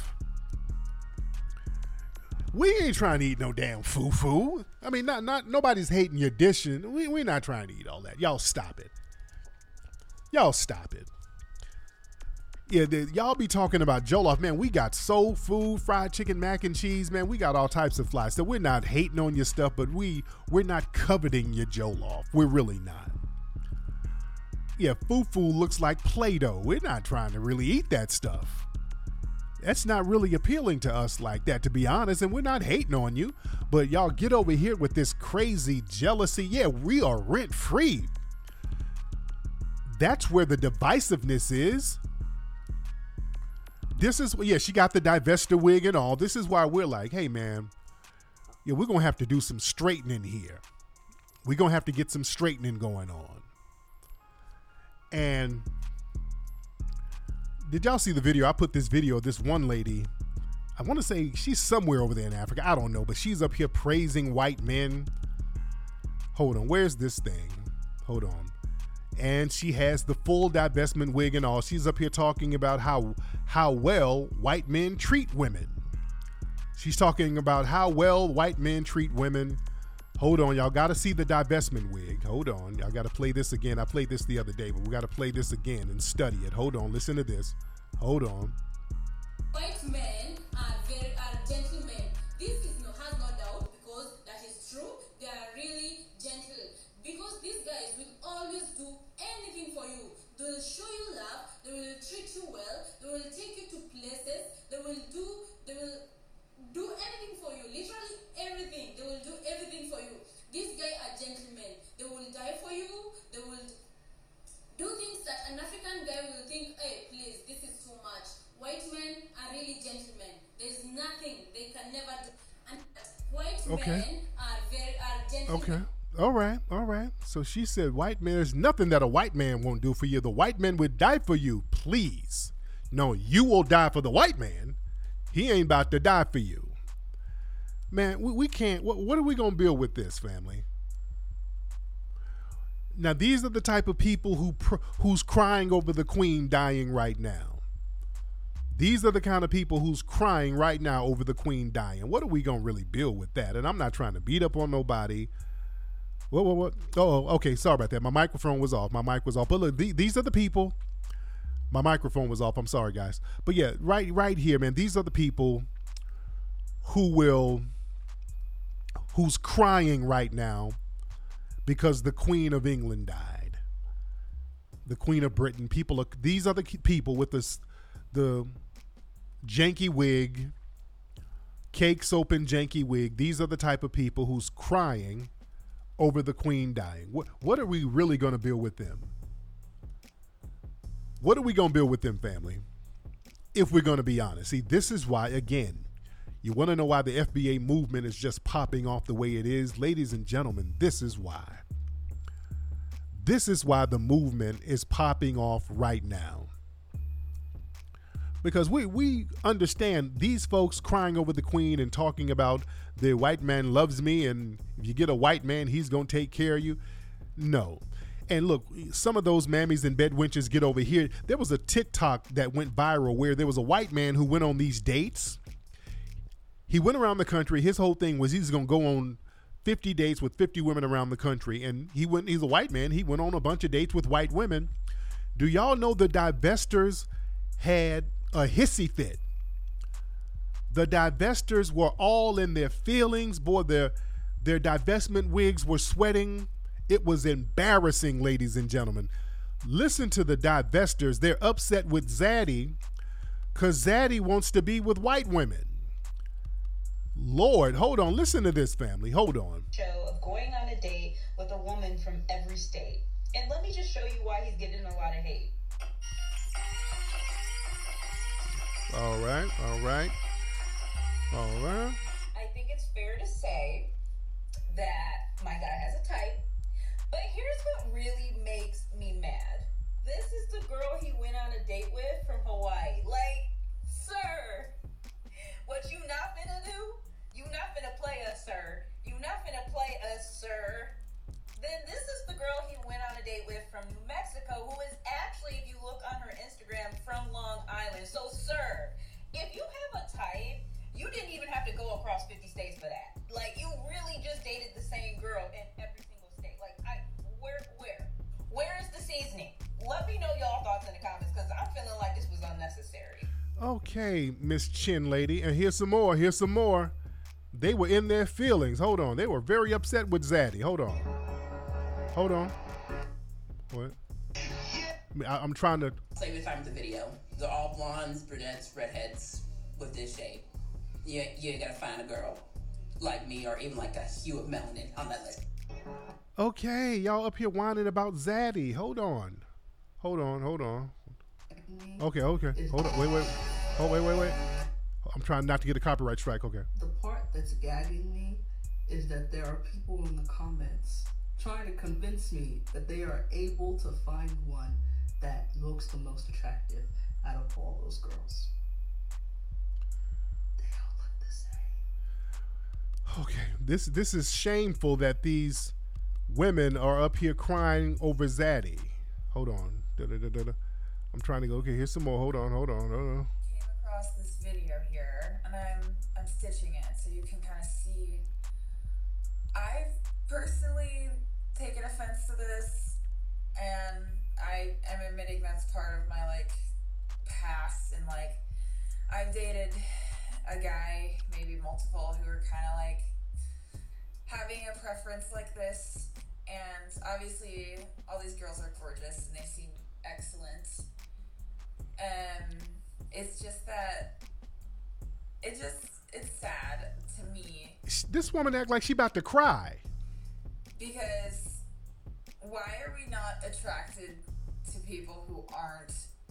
We ain't trying to eat no damn fufu. I mean, not not nobody's hating your dishing. We we're not trying to eat all that. Y'all stop it. Y'all stop it. Yeah, the, y'all be talking about Jollof, man. We got soul food, fried chicken, mac and cheese, man. We got all types of flies. So we're not hating on your stuff, but we we're not coveting your Jollof. We're really not. Yeah, fufu looks like Play-Doh. We're not trying to really eat that stuff. That's not really appealing to us like that, to be honest, and we're not hating on you. But y'all get over here with this crazy jealousy. Yeah, we are rent-free. That's where the divisiveness is. This is, yeah, she got the divester wig and all. This is why we're like, hey, man, yeah, we're going to have to do some straightening here. We're going to have to get some straightening going on. And did y'all see the video? I put this video of this one lady. I want to say she's somewhere over there in Africa. I don't know, but she's up here praising white men. Hold on. Where's this thing? Hold on. And she has the full divestment wig and all. She's up here talking about how how well white men treat women. She's talking about how well white men treat women. Hold on, y'all got to see the divestment wig. Hold on, y'all got to play this again. I played this the other day, but we got to play this again and study it. Hold on, listen to this. Hold on. White men are very are gentlemen. This is no has no doubt because that is true. They are really gentle because these guys will always do anything for you. They will show you love. They will treat you well. They will take you to places. They will do. They will do anything for you. Literally everything. They will do everything for you. These guys are gentlemen. They will die for you. They will do things that an African guy will think, hey, please, this is too much. White men are really gentlemen. There's nothing they can never do. And white okay. men are very are gentlemen. Okay. All right. All right. So she said, white man, there's nothing that a white man won't do for you. The white man would die for you. Please. No, you will die for the white man. He ain't about to die for you. Man, we, we can't. What, what are we going to build with this, family? Now, these are the type of people who pr- who's crying over the queen dying right now. These are the kind of people who's crying right now over the queen dying. What are we going to really build with that? And I'm not trying to beat up on nobody. What, what, what? Oh, okay. Sorry about that. My microphone was off. My mic was off. But look, th- these are the people. My microphone was off. I'm sorry, guys. But yeah, right, right here, man. These are the people who will, who's crying right now because the Queen of England died. The Queen of Britain. People are. These are the people with this, the janky wig, cake soap and janky wig. These are the type of people who's crying over the Queen dying. What What are we really going to build with them? What are we going to build with them, family? If we're going to be honest. See, this is why, again, you want to know why the F B A movement is just popping off the way it is? Ladies and gentlemen, this is why. This is why the movement is popping off right now. Because we, we understand these folks crying over the queen and talking about the white man loves me and if you get a white man, he's going to take care of you. No. And look, some of those mammies and bedwenches get over here. There was a TikTok that went viral where there was a white man who went on these dates. He went around the country. His whole thing was he's going to go on fifty dates with fifty women around the country, and he went. He's a white man. He went on a bunch of dates with white women. Do y'all know the divestors had a hissy fit? The divestors were all in their feelings. Boy, their their divestment wigs were sweating. It was embarrassing, ladies and gentlemen. Listen to the divestors. They're upset with Zaddy because Zaddy wants to be with white women. Lord, hold on. Listen to this, family. Hold on. Show of going on a date with a woman from every state. And let me just show you why he's getting a lot of hate. All right, all right, all right. I think it's fair to say that my guy has a type, but here's what really makes me mad. This is the girl he went on a date with from Hawaii. Like, sir, what you not finna do? You not finna play us, sir. You not finna play us, sir. Then this is the girl he went on a date with from New Mexico, who is actually, if you look on her Instagram, from Long Island. So, sir, if you have a type, you didn't even have to go across fifty states for that. Like, you really just dated the same girl in every single state. Like, I, where, where? Where is the seasoning? Let me know y'all thoughts in the comments, because I'm feeling like this was unnecessary. Okay, Miss Chin Lady, and here's some more, here's some more. They were in their feelings. Hold on. They were very upset with Zaddy. Hold on. Hold on. What? I, I'm trying to... Same the time with the video. They're all blondes, brunettes, redheads with this shade. You, you gotta find a girl like me or even like a hue of melanin on that list. Okay, y'all up here whining about Zaddy. Hold on. Hold on, hold on. Okay, okay. Hold on. Wait, wait. Oh, wait, wait, wait. I'm trying not to get a copyright strike. Okay. The part that's gagging me is that there are people in the comments trying to convince me that they are able to find one that looks the most attractive out of all those girls. They all look the same. Okay, this this is shameful that these women are up here crying over Zaddy. Hold on. Da, da, da, da, da. I'm trying to go. Okay, here's some more. Hold on, hold on, hold on. Came across this video here, and I'm I'm stitching it so you can kind of see. I've personally taken offense to this, and I am admitting that's part of my like past, and like I've dated a guy, maybe multiple, who are kind of like having a preference like this, and obviously all these girls are gorgeous and they seem excellent. Um, it's just that it just it's sad to me. This woman act like she about to cry. Because why are we not attracted to people who aren't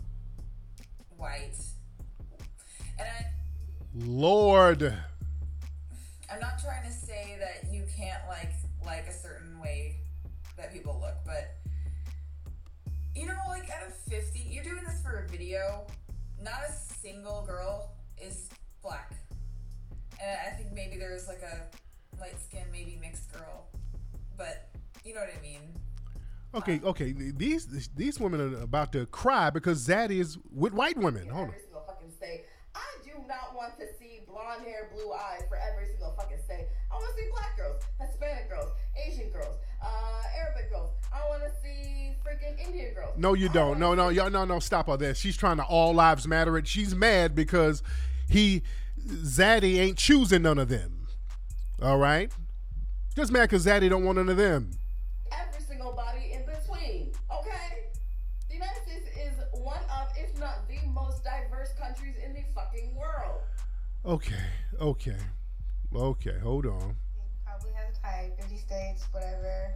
white? And I, Lord. I'm not trying to say that you can't like like a certain way that people look, but you know, like out of fifty, you're doing this for a video. Not a single girl is black, and I think maybe there's like a light skin, maybe mixed girl, but you know what I mean. Okay, okay. These these women are about to cry because Zaddy is with white women. Hold on. Every single fucking state. I do not want to see blonde hair, blue eyes for every single fucking state. I want to see black girls, Hispanic girls, Asian girls, uh, Arabic girls. I want to see freaking Indian girls. No, you don't. No, no, y'all, no, no. Stop all that. She's trying to all lives matter it. She's mad because he Zaddy ain't choosing none of them. All right, just mad because Zaddy don't want none of them. Every single body in between. Okay, the United States is one of, if not the most diverse countries in the fucking world. Okay, okay, okay. Hold on. Probably has a type, fifty states, whatever.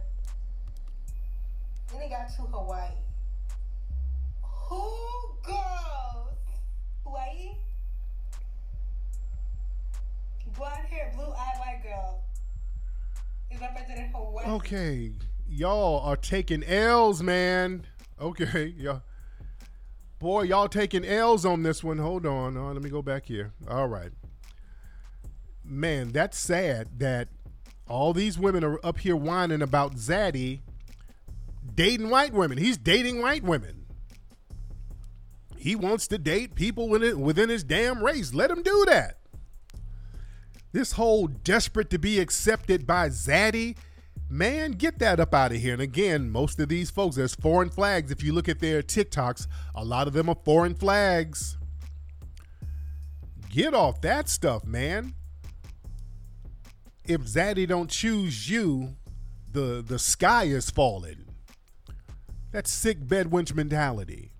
Then he got to Hawaii. Who goes Hawaii? Blonde hair, blue eye, white girl is represented Hawaii. Okay, y'all are taking L's, man. Okay, y'all. Boy, y'all taking L's on this one. Hold on. Oh, let me go back here. All right. Man, that's sad that all these women are up here whining about Zaddy dating white women. He's dating white women. He wants to date people within, within his damn race. Let him do that. This whole desperate to be accepted by Zaddy, man, get that up out of here. And again, most of these folks, there's foreign flags. If you look at their TikToks, a lot of them are foreign flags. Get off that stuff, man. If Zaddy don't choose you, the, the sky is falling. That's sick bedwench mentality.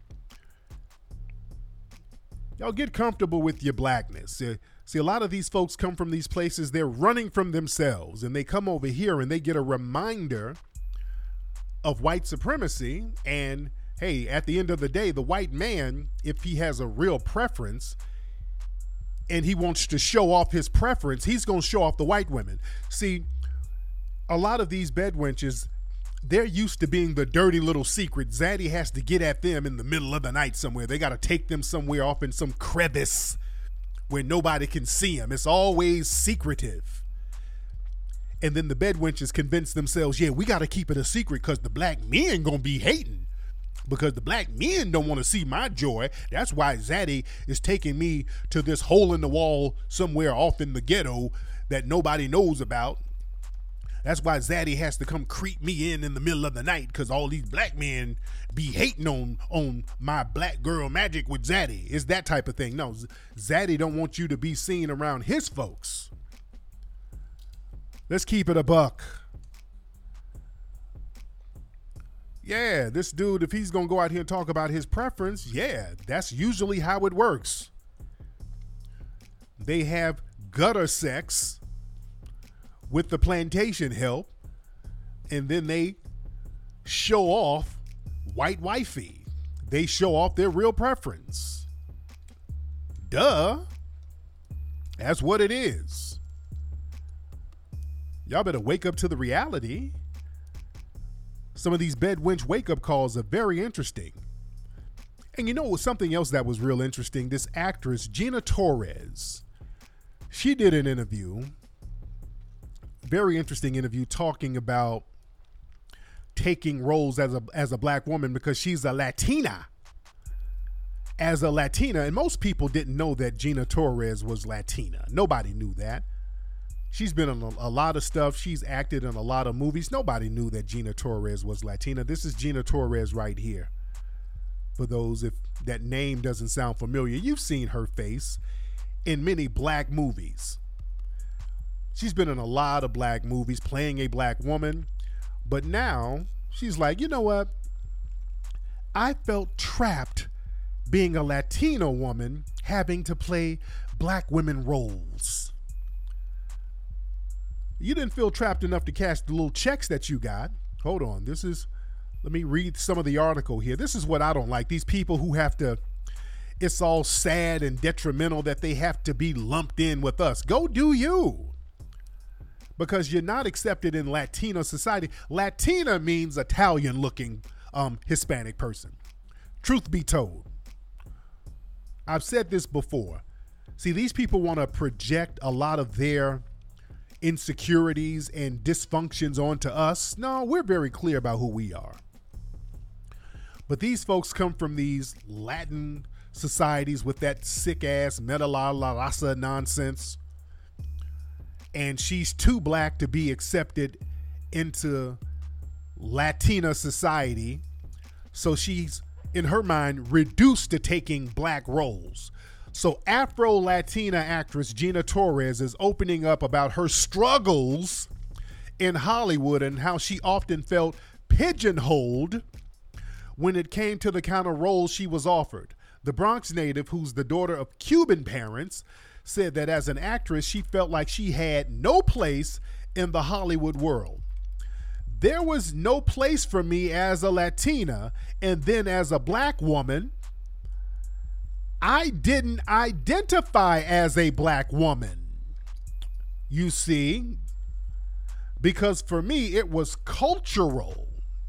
Y'all get comfortable with your blackness. Uh, see, a lot of these folks come from these places, they're running from themselves, and they come over here and they get a reminder of white supremacy. And hey, at the end of the day, the white man, if he has a real preference and he wants to show off his preference, he's going to show off the white women. See, a lot of these bedwenches, they're used to being the dirty little secret. Zaddy has to get at them in the middle of the night somewhere. They got to take them somewhere off in some crevice where nobody can see them. It's always secretive. And then the bedwenches convince themselves, yeah, we got to keep it a secret because the black men going to be hating. Because the black men don't want to see my joy. That's why Zaddy is taking me to this hole in the wall somewhere off in the ghetto that nobody knows about. That's why Zaddy has to come creep me in in the middle of the night, because all these black men be hating on on my black girl magic with Zaddy. It's that type of thing. No, Zaddy don't want you to be seen around his folks. Let's keep it a buck. Yeah, this dude, if he's going to go out here and talk about his preference, yeah, that's usually how it works. They have gutter sex with the plantation help, and then they show off white wifey. They show off their real preference. Duh. That's what it is. Y'all better wake up to the reality. Some of these bedwench wake-up calls are very interesting. And you know something else that was real interesting? This actress, Gina Torres, she did an interview, very interesting interview, talking about taking roles as a as a black woman because she's a Latina. As a Latina, and most people didn't know that Gina Torres was Latina. Nobody knew that. She's been in a, a lot of stuff. She's acted in a lot of movies. Nobody knew that Gina Torres was Latina. This is Gina Torres right here. For those, if that name doesn't sound familiar, you've seen her face in many black movies. She's been in a lot of black movies playing a black woman. But now she's like, you know what? I felt trapped being a Latino woman having to play black women roles. You didn't feel trapped enough to cash the little checks that you got. Hold on. This is, let me read some of the article here. This is what I don't like. These people who have to, it's all sad and detrimental that they have to be lumped in with us. Go do you. Because you're not accepted in Latino society. Latina means Italian looking um, Hispanic person. Truth be told. I've said this before. See, these people want to project a lot of their insecurities and dysfunctions onto us. No, we're very clear about who we are. But these folks come from these Latin societies with that sick ass meta la la raza nonsense. And she's too black to be accepted into Latina society. So she's, in her mind, reduced to taking black roles. So Afro-Latina actress Gina Torres is opening up about her struggles in Hollywood and how she often felt pigeonholed when it came to the kind of roles she was offered. The Bronx native, who's the daughter of Cuban parents, said that as an actress, she felt like she had no place in the Hollywood world. There was no place for me as a Latina, and then as a black woman, I didn't identify as a black woman, you see, because for me, it was cultural.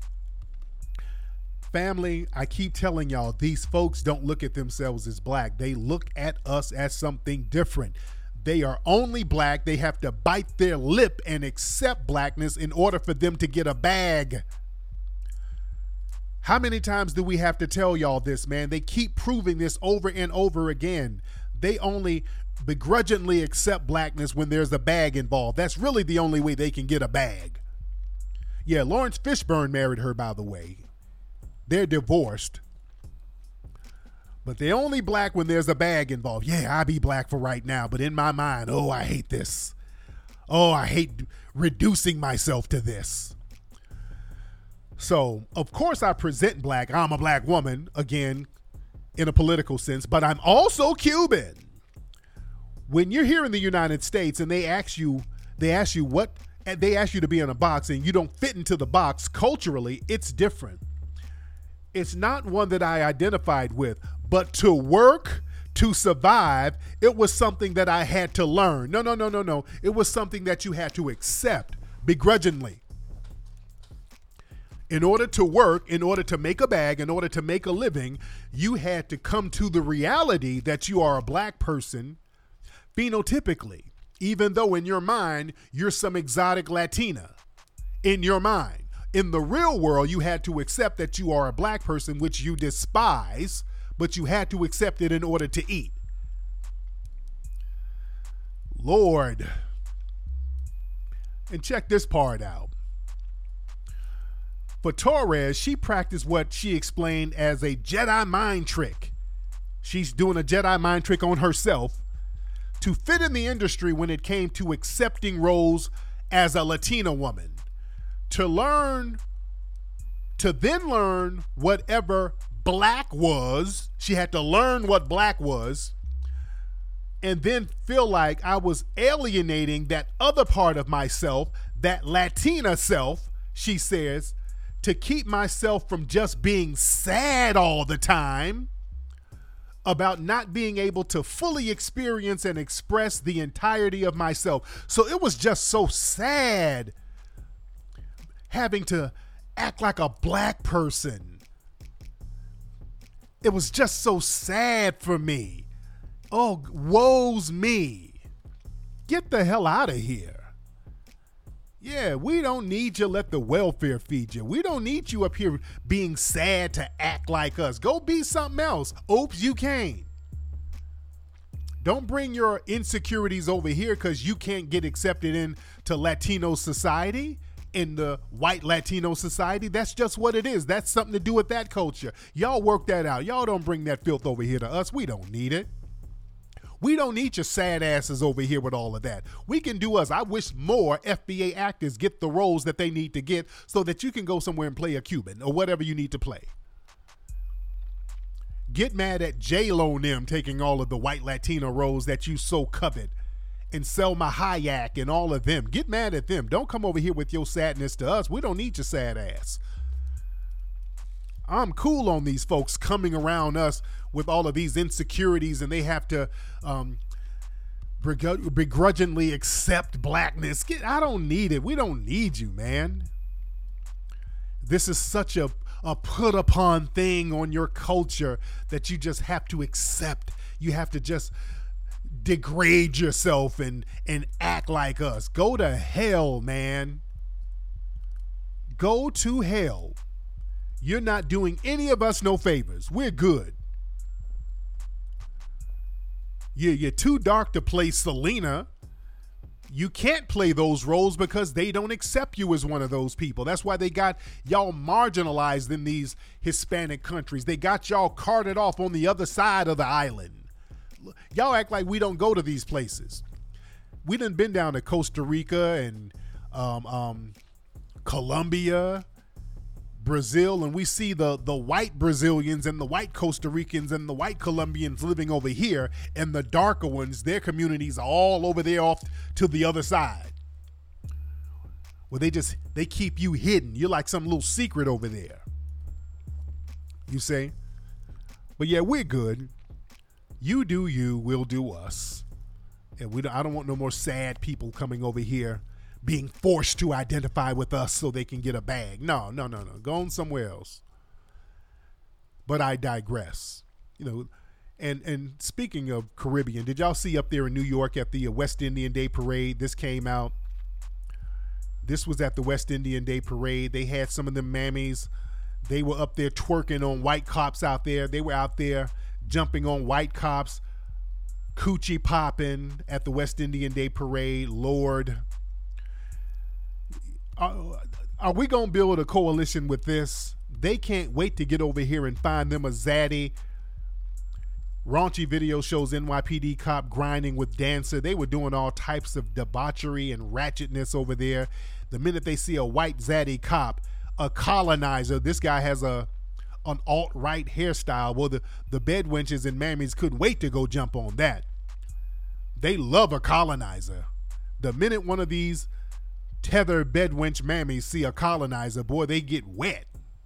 Family, I keep telling y'all, these folks don't look at themselves as black. They look at us as something different. They are only black. They have to bite their lip and accept blackness in order for them to get a bag. How many times do we have to tell y'all this, man? They keep proving this over and over again. they only begrudgingly accept blackness when there's a bag involved. That's really the only way they can get a bag. Yeah, Lawrence Fishburne married her, by the way. They're divorced. But they're only black when there's a bag involved. Yeah, I be black for right now, but in my mind, oh, I hate this. Oh, I hate reducing myself to this. So, of course, I present black. I'm a black woman, again, in a political sense, but I'm also Cuban. When you're here in the United States and they ask you, they ask you what, they ask you to be in a box and you don't fit into the box, culturally, it's different. It's not one that I identified with, but to work, to survive, it was something that I had to learn. No, no, no, no, no. It was something that you had to accept begrudgingly. In order to work, in order to make a bag, in order to make a living, you had to come to the reality that you are a black person phenotypically, even though in your mind, you're some exotic Latina. In your mind. In the real world, you had to accept that you are a black person, which you despise, but you had to accept it in order to eat. Lord. And check this part out. For Torres, she practiced what she explained as a Jedi mind trick. She's doing a Jedi mind trick on herself to fit in the industry when it came to accepting roles as a Latina woman. To learn, to then learn whatever black was. She had to learn what black was and then feel like I was alienating that other part of myself, that Latina self, she says, to keep myself from just being sad all the time about not being able to fully experience and express the entirety of myself. So it was just so sad having to act like a black person. It was just so sad for me. Oh, woe's me. Get the hell out of here. Yeah, we don't need you. Let the welfare feed you. We don't need you up here being sad to act like us. Go be something else. Oops, you can't. Don't bring your insecurities over here because you can't get accepted into Latino society, in the white Latino society. That's just what it is. That's something to do with that culture. Y'all work that out. Y'all don't bring that filth over here to us. We don't need it. We don't need your sad asses over here with all of that. We can do us. I wish more F B A actors get the roles that they need to get so that you can go somewhere and play a Cuban or whatever you need to play. Get mad at J-Lo and them taking all of the white Latino roles that you so covet, and Selma Hayek and all of them. Get mad at them. Don't come over here with your sadness to us. We don't need your sad ass. I'm cool on these folks coming around us with all of these insecurities and they have to um, begrudgingly accept blackness. Get, I don't need it. We don't need you, man. This is such a, a put upon thing on your culture that you just have to accept. You have to just degrade yourself and, and act like us. Go to hell, man. Go to hell. You're not doing any of us no favors. We're good. You're, you're too dark to play Selena. You can't play those roles because they don't accept you as one of those people. That's why they got y'all marginalized in these Hispanic countries. They got y'all carted off on the other side of the island. Y'all act like we don't go to these places. We done been down to Costa Rica and um, um, Colombia, Brazil, and we see the the white Brazilians and the white Costa Ricans and the white Colombians living over here, and the darker ones, their communities are all over there off to the other side. Well, they just, they keep you hidden. You're like some little secret over there. You say? But yeah, we're good. You do you, we'll do us. And we don't, I don't want no more sad people coming over here being forced to identify with us so they can get a bag. No, no, no, no. Go on somewhere else. But I digress. You know, and and speaking of Caribbean, did y'all see up there in New York at the West Indian Day Parade? This came out. This was at the West Indian Day Parade. They had some of them mammies. They were up there twerking on white cops out there. They were out there jumping on white cops, coochie popping at the West Indian Day Parade. Lord, are, are we going to build a coalition with this? They can't wait to get over here and find them a zaddy. Raunchy video shows N Y P D cop grinding with dancer. They were doing all types of debauchery and ratchetness over there. The minute they see a white zaddy cop, a colonizer, this guy has a an alt-right hairstyle. Well, the, the bedwenches and mammies couldn't wait to go jump on that. They love a colonizer. The minute one of these tether bedwench mammies see a colonizer, boy, they get wet.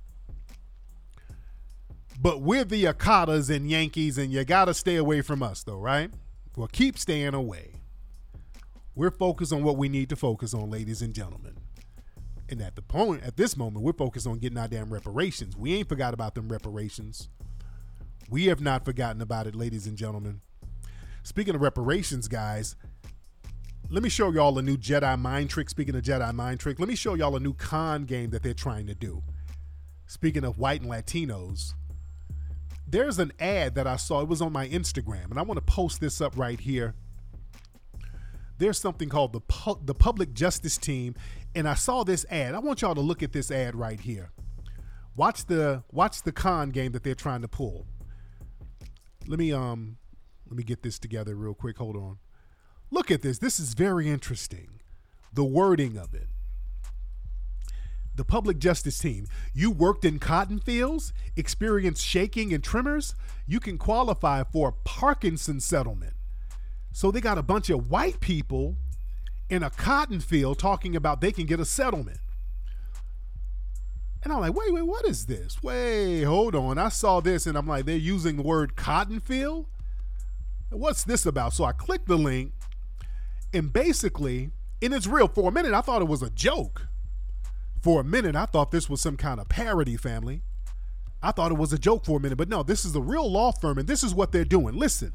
But we're the Akatas and Yankees, and you got to stay away from us, though, right? Well, keep staying away. We're focused on what we need to focus on, ladies and gentlemen. And at the point, at this moment, we're focused on getting our damn reparations. We ain't forgot about them reparations. We have not forgotten about it, ladies and gentlemen. Speaking of reparations, guys, let me show y'all a new Jedi mind trick. Speaking of Jedi mind trick, let me show y'all a new con game that they're trying to do. Speaking of white and Latinos, there's an ad that I saw. It was on my Instagram, and I want to post this up right here. There's something called the Pu- the Public Justice Team, and I saw this ad. I want y'all to look at this ad right here. Watch the watch the con game that they're trying to pull. Let me um let me get this together real quick. Hold on. Look at this. This is very interesting. The wording of it. The Public Justice Team. You worked in cotton fields, experienced shaking and tremors? You can qualify for a Parkinson's settlement. So they got a bunch of white people in a cotton field talking about they can get a settlement. And I'm like, wait, wait, what is this? Wait, hold on. I saw this and I'm like, they're using the word cotton field? What's this about? So I clicked the link, and basically, and it's real. For a minute, I thought it was a joke. For a minute, I thought this was some kind of parody, family. I thought it was a joke for a minute, but no, this is a real law firm, and this is what they're doing. Listen.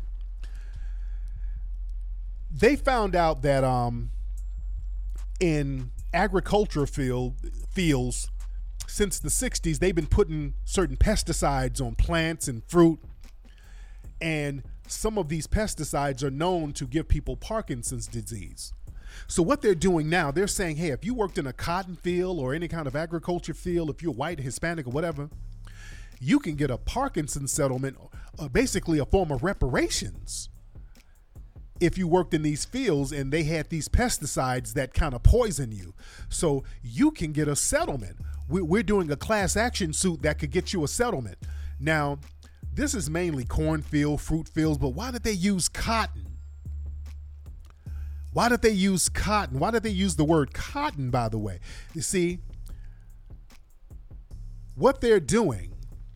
They found out that um, in agriculture field fields, since the sixties, they've been putting certain pesticides on plants and fruit, and some of these pesticides are known to give people Parkinson's disease. So what they're doing now, they're saying, hey, if you worked in a cotton field or any kind of agriculture field, if you're white, Hispanic, or whatever, you can get a Parkinson's settlement, uh, basically a form of reparations. If you worked in these fields and they had these pesticides that kind of poison you. So you can get a settlement. We're doing a class action suit that could get you a settlement. Now, this is mainly cornfield, fruit fields, but why did they use cotton? Why did they use cotton? Why did they use the word cotton, by the way? You see, what they're doing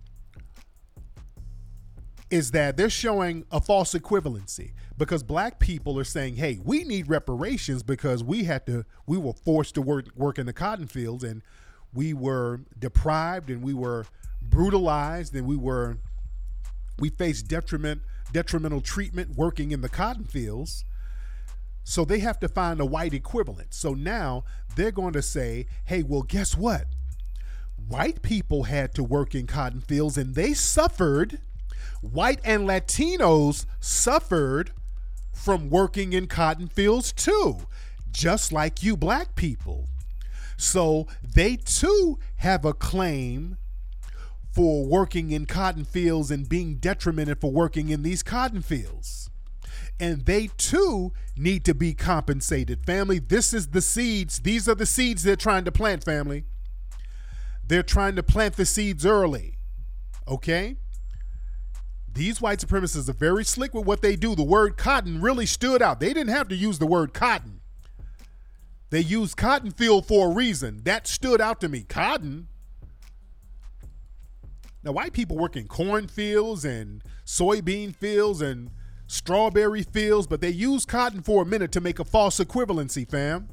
is that they're showing a false equivalency, because black people are saying, hey, we need reparations because we had to, we were forced to work, work in the cotton fields, and we were deprived, and we were brutalized, and we were, we faced detriment, detrimental treatment working in the cotton fields. So they have to find a white equivalent. So now they're going to say, hey, well, guess what? White people had to work in cotton fields and they suffered. White and Latinos suffered from working in cotton fields too, just like you black people. So they too have a claim for working in cotton fields and being detrimented for working in these cotton fields. And they too need to be compensated. Family, this is the seeds. These are the seeds they're trying to plant, family. They're trying to plant the seeds early. Okay? These white supremacists are very slick with what they do. The word cotton really stood out. They didn't have to use the word cotton. They used cotton field for a reason. That stood out to me. Cotton? Now, white people work in cornfields and soybean fields and strawberry fields, but they use cotton for a minute to make a false equivalency, fam.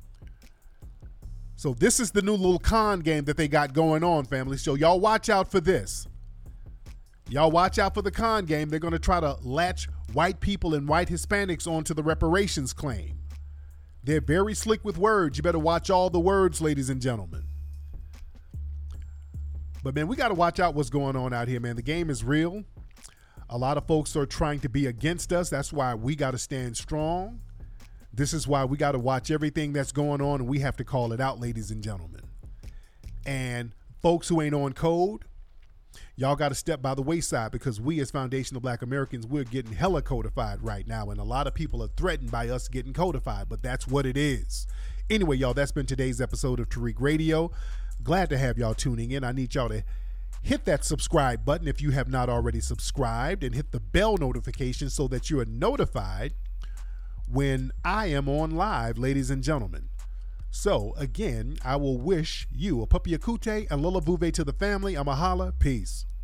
So this is the new little con game that they got going on, family. So y'all watch out for this. Y'all watch out for the con game. They're going to try to latch white people and white Hispanics onto the reparations claim. They're very slick with words. You better watch all the words, ladies and gentlemen. But man, we got to watch out what's going on out here, man. The game is real. A lot of folks are trying to be against us. That's why we got to stand strong. This is why we got to watch everything that's going on, and we have to call it out, ladies and gentlemen. And folks who ain't on code, y'all got to step by the wayside, because we as Foundational Black Americans, we're getting hella codified right now. And a lot of people are threatened by us getting codified, but that's what it is. Anyway, y'all, that's been today's episode of Tariq Radio. Glad to have y'all tuning in. I need y'all to hit that subscribe button if you have not already subscribed, and hit the bell notification so that you are notified when I am on live, ladies and gentlemen. So, again, I will wish you a puppy akute and Lola Bouvet to the family. I'm a holla. Peace.